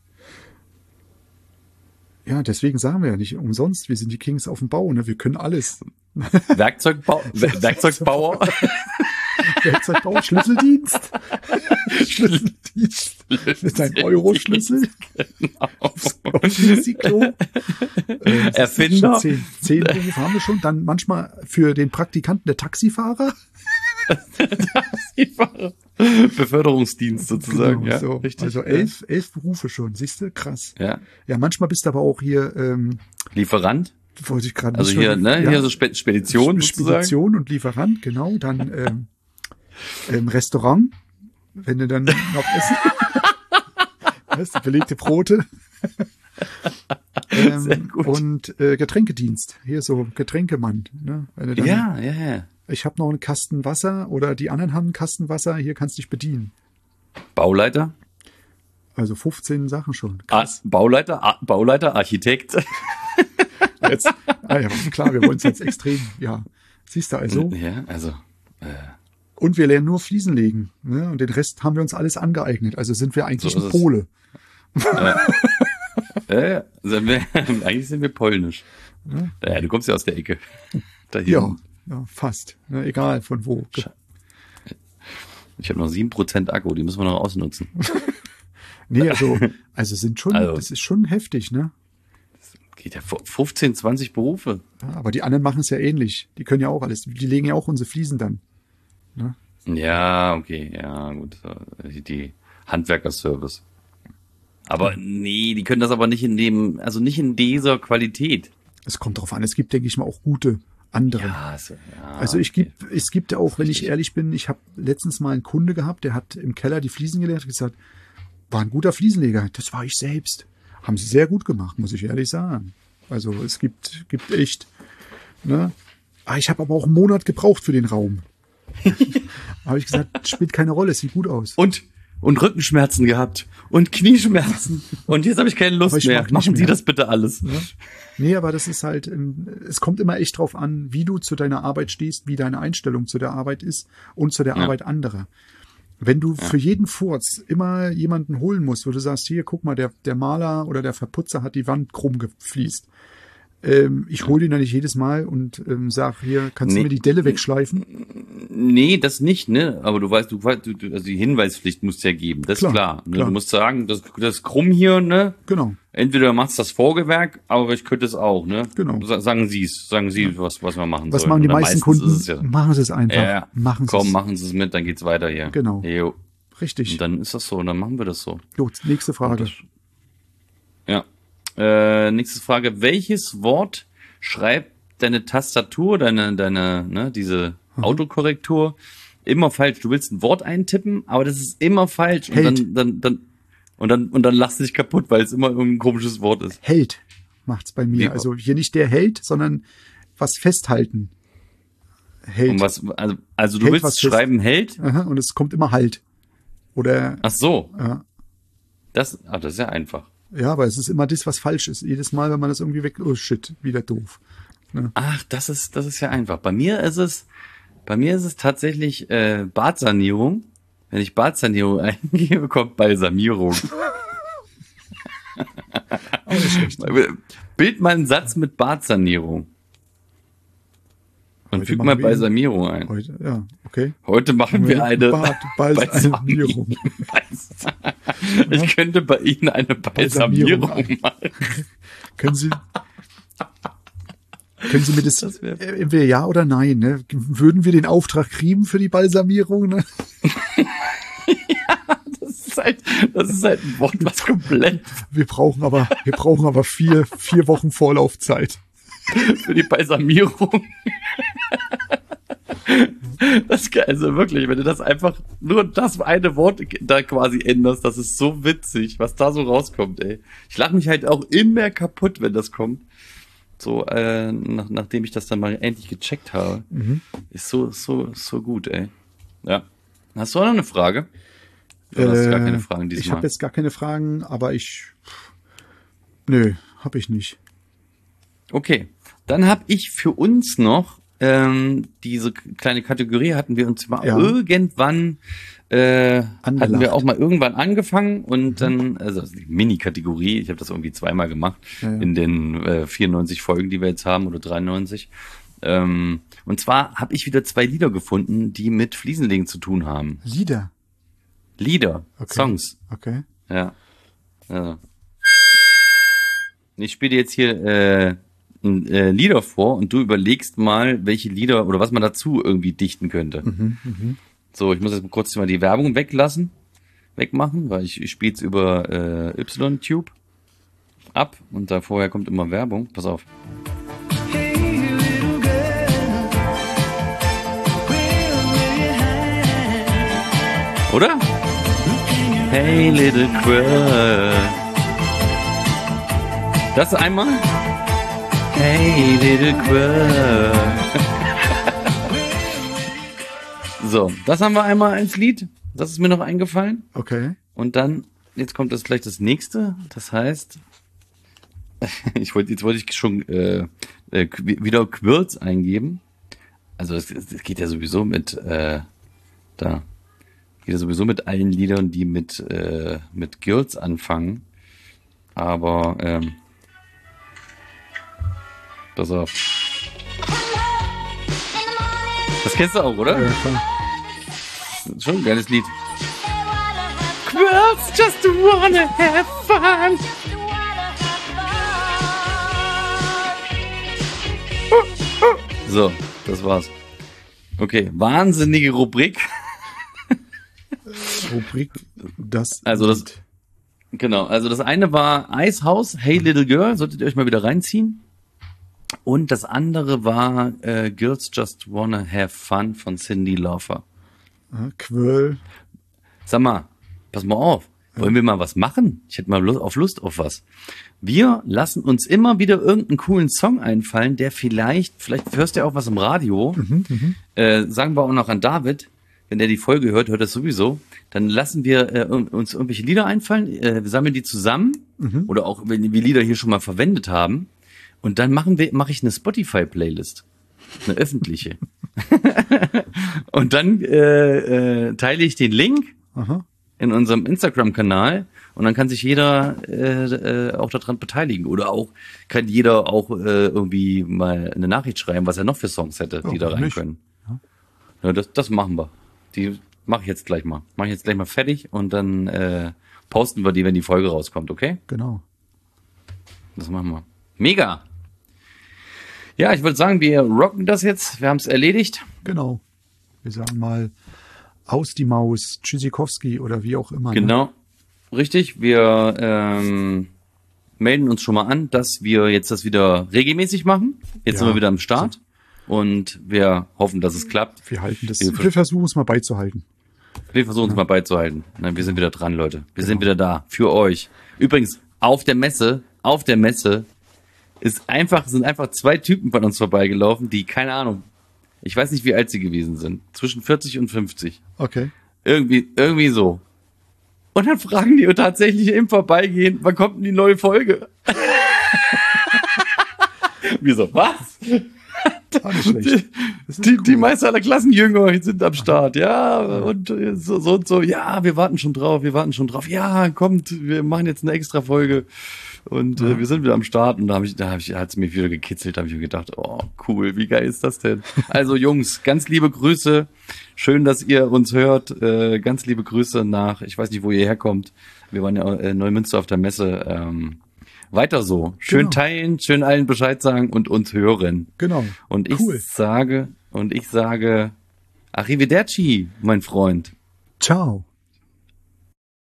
Ja, deswegen sagen wir ja nicht umsonst, wir sind die Kings auf dem Bau, ne? Wir können alles. Werkzeugbau Wer- Werkzeugbauer? Werkzeugbau, Schlüsseldienst. Schlüsseldienst. Mit seinem Euro-Schlüssel. Aufs Risiko. Äh, Erfinder? Zehn, zehn Berufe haben wir schon. Dann manchmal für den Praktikanten der Taxifahrer. Beförderungsdienst sozusagen, Genau, ja. so. Richtig. Also elf, elf Berufe schon. Siehst du? Krass. Ja. Ja, manchmal bist du aber auch hier, ähm, Lieferant? wollte ich gerade Also nicht hier, schon- ne, ja. hier so Spe Spedition sozusagen. Spedition und Lieferant, genau. Dann ähm, ähm, Restaurant, wenn du dann noch essen. Weißt du, belegte Brote. Sehr ähm, gut. und äh, Getränkedienst. Hier so Getränkemann. Ne? Wenn du dann, Ja, ja, ja. Ich habe noch einen Kasten Wasser oder die anderen haben einen Kasten Wasser. Hier kannst du dich bedienen. Bauleiter? Also fünfzehn Sachen schon. Ah, Bauleiter? Ah, Bauleiter? Architekt? Jetzt, ah ja, klar, wir wollen es jetzt extrem. Ja, siehst du also. Ja, also. Und wir lernen nur Fliesen legen. Ne? Und den Rest haben wir uns alles angeeignet. Also sind wir eigentlich So ist ein es. Pole. Äh, sind wir, eigentlich sind wir polnisch. Ja, du kommst ja aus der Ecke. Da hier. Ja, ja, fast. Ne? Egal von wo. Ich habe noch sieben Prozent Akku, die müssen wir noch ausnutzen. Nee, also, also sind schon, Also- das ist schon heftig, ne? Geht ja fünfzehn, zwanzig Berufe. Ja, aber die anderen machen es ja ähnlich. Die können ja auch alles. Die legen ja auch unsere Fliesen dann. Ja, okay, ja, gut. Die Handwerkerservice. Aber nee, die können das aber nicht in dem, also nicht in dieser Qualität. Es kommt drauf an. Es gibt, denke ich mal, auch gute. anderen. Ja, so, ja, Also ich okay. gibt, es gibt auch, wenn ich Richtig. ehrlich bin, ich habe letztens mal einen Kunde gehabt, der hat im Keller die Fliesen gelegt und gesagt, war ein guter Fliesenleger. Das war ich selbst. Haben sie sehr gut gemacht, muss ich ehrlich sagen. Also es gibt, gibt echt, ne? Ah, ich habe aber auch einen Monat gebraucht für den Raum. Habe ich gesagt, spielt keine Rolle, es sieht gut aus. Und, und Rückenschmerzen gehabt und Knieschmerzen. Und jetzt habe ich keine Lust Aber ich mehr. mag nicht Machen Sie mehr. das bitte alles. Ja. Nee, aber das ist halt, ähm, es kommt immer echt drauf an, wie du zu deiner Arbeit stehst, wie deine Einstellung zu der Arbeit ist und zu der Ja. Arbeit anderer. Wenn du für jeden Furz immer jemanden holen musst, wo du sagst, hier, guck mal, der, der Maler oder der Verputzer hat die Wand krumm gefliest. Ähm, ich hole ihn ja nicht jedes Mal und ähm, sag, hier, kannst Nee. du mir die Delle wegschleifen? Nee, das nicht, ne? Aber du weißt, du weißt, du, du- also die Hinweispflicht musst du ja geben. Das Klar, ist klar. Ne? klar. Du musst sagen, das, das ist krumm hier, ne? Genau. Entweder du machst das Vorgewerk, aber ich könnte es auch, ne? Genau. Sa- Sagen Sie es. Sagen Sie, was, was wir machen Was sollen. machen die Oder meisten meistens Kunden? ist es ja, Machen sie es einfach. ja, ja. Machen sie Komm, es. machen Sie es mit, dann geht's weiter hier. Genau. Jo. Richtig. Und dann ist das so, und dann machen wir das so. Gut, nächste Frage. Ja. Äh, nächste Frage. Welches Wort schreibt deine Tastatur, deine, deine, ne, diese Mhm. Autokorrektur immer falsch? Du willst ein Wort eintippen, aber das ist immer falsch. Und Held. dann, dann, dann, und dann, und dann lachst du dich kaputt, weil es immer irgendein komisches Wort ist. Held macht's bei mir. Wie- Also hier nicht der Held, sondern was festhalten. Held. Und was, also, also du Hält willst was fest. schreiben Held? Aha, und es kommt immer Halt. Oder, Ach so. ja, Das, ah, das ist ja einfach. ja, aber es ist immer das, was falsch ist. Jedes Mal, wenn man das irgendwie weg, oh shit, wieder doof. Ach, das ist, das ist ja einfach. Bei mir ist es, bei mir ist es tatsächlich äh, Badsanierung. Wenn ich Badsanierung eingebe, kommt Balsamierung. Auch nicht schlecht. Bild mal einen Satz mit Badsanierung. Und Heute füg machen mal wir- Balsamierung ein. Heute, ja, okay. Heute machen wir eine Bad, Balsamierung. Ich könnte bei Ihnen eine Balsamierung Balsamierung machen. Können Sie, können Sie mir das, Das wär- äh, entweder ja oder nein, ne? Würden wir den Auftrag kriegen für die Balsamierung, ne? Das ist halt, das ist halt ein Wort, was komplett Wir brauchen aber, wir brauchen aber vier, vier Wochen Vorlaufzeit. für die Balsamierung. Das ist geil, also wirklich, wenn du das einfach, nur das eine Wort da quasi änderst, das ist so witzig, was da so rauskommt, ey. Ich lache mich halt auch immer kaputt, wenn das kommt. So, äh, nach, nachdem ich das dann mal endlich gecheckt habe. Ist so, so, so gut, ey. Ja. Hast du auch noch eine Frage? Oder hast du gar keine Fragen Ich diesmal? habe jetzt gar keine Fragen, aber ich, nö, habe ich nicht. Okay, dann habe ich für uns noch ähm, diese kleine Kategorie, hatten wir uns mal Ja. irgendwann, äh, hatten Angelacht. wir auch mal irgendwann angefangen und dann, also das ist die Mini-Kategorie, ich habe das irgendwie zweimal gemacht Ja, ja. in den äh, vierundneunzig Folgen, die wir jetzt haben, oder dreiundneunzig. Ähm, und zwar habe ich wieder zwei Lieder gefunden, die mit Fliesenlegen zu tun haben. Lieder. Lieder, Okay. Songs. Okay. Ja. Also. Ich spiele dir jetzt hier äh, ein, äh, Lieder vor und du überlegst mal, welche Lieder oder was man dazu irgendwie dichten könnte. So, ich muss jetzt kurz mal die Werbung weglassen, wegmachen, weil ich, ich spiele jetzt über äh, Y-Tube ab und da vorher kommt immer Werbung. Pass auf. Oder? Hey little girl. Das einmal? Hey little girl. So, das haben wir einmal als Lied. Das ist mir noch eingefallen. Okay. Und dann, jetzt kommt das gleich das nächste. Das heißt, ich wollte, jetzt wollte ich schon äh, äh, wieder Quirls eingeben. Also es, es geht ja sowieso mit, äh, da geht ja sowieso mit allen Liedern, die mit äh, mit Girls anfangen. Aber ähm, pass auf. Das kennst du auch, oder? Ja, klar. Schon ein geiles Lied. Quirls just wanna have fun. So, das war's. Okay, wahnsinnige Rubrik. Rubrik, das. Also das- Lied. Genau, also das eine war Ice House, Hey Little Girl, solltet ihr euch mal wieder reinziehen. Und das andere war äh, Girls Just Wanna Have Fun von Cyndi Lauper. Ja, Quirl. Sag mal, pass mal auf. Wollen wir mal was machen? Ich hätte mal Lust auf Lust auf was. Wir lassen uns immer wieder irgendeinen coolen Song einfallen, der vielleicht, vielleicht hörst du ja auch was im Radio, Mhm, äh, sagen wir auch noch an David, wenn der die Folge hört, hört das sowieso, dann lassen wir äh, uns irgendwelche Lieder einfallen, äh, wir sammeln die zusammen mhm. oder auch, wenn wir Lieder hier schon mal verwendet haben und dann machen wir, mache ich eine Spotify-Playlist, eine öffentliche. Und dann äh, äh, teile ich den Link Aha. in unserem Instagram-Kanal und dann kann sich jeder äh, äh, auch daran beteiligen oder auch kann jeder auch äh, irgendwie mal eine Nachricht schreiben, was er noch für Songs hätte, die Ja, da rein nicht. können. Ja, das, das machen wir. Die mache ich jetzt gleich mal. Mache ich jetzt gleich mal fertig und dann äh, posten wir die, wenn die Folge rauskommt, okay? Genau. Das machen wir. Mega. Ja, ich würde sagen, wir rocken das jetzt. Wir haben es erledigt. Genau. Wir sagen mal aus die Maus, Tschüssikowski oder wie auch immer. Ne? Genau. Richtig. Wir ähm, melden uns schon mal an, dass wir jetzt das wieder regelmäßig machen. Jetzt Ja. sind wir wieder am Start. Und wir hoffen, dass es klappt. Wir halten das. Wir- Wir versuchen es mal beizuhalten. Wir versuchen es mal beizuhalten. Na, wir sind wieder dran, Leute. Wir sind wieder da. Für euch. Übrigens, auf der Messe, auf der Messe ist einfach, sind einfach zwei Typen von uns vorbeigelaufen, die, keine Ahnung, ich weiß nicht, wie alt sie gewesen sind. Zwischen vierzig und fünfzig. Okay. Irgendwie, irgendwie so. Und dann fragen die tatsächlich im Vorbeigehen, wann kommt denn die neue Folge? Wieso, was? Auch nicht schlecht. Das ist Die, cool. die Meister aller Klassenjünger sind am Start, ja, und äh, so, so und so, ja, wir warten schon drauf, wir warten schon drauf, ja, kommt, wir machen jetzt eine extra Folge und äh, wir sind wieder am Start und da habe ich, da habe ich, hat's mich wieder gekitzelt, da habe ich mir gedacht, oh, cool, wie geil ist das denn? Also Jungs, ganz liebe Grüße, schön, dass ihr uns hört, äh, ganz liebe Grüße nach, ich weiß nicht, wo ihr herkommt, wir waren ja in Neumünster auf der Messe, ähm, weiter so, schön Genau. teilen, schön allen Bescheid sagen und uns hören. Genau. Und ich Cool. sage, und ich sage, Arrivederci, mein Freund. Ciao.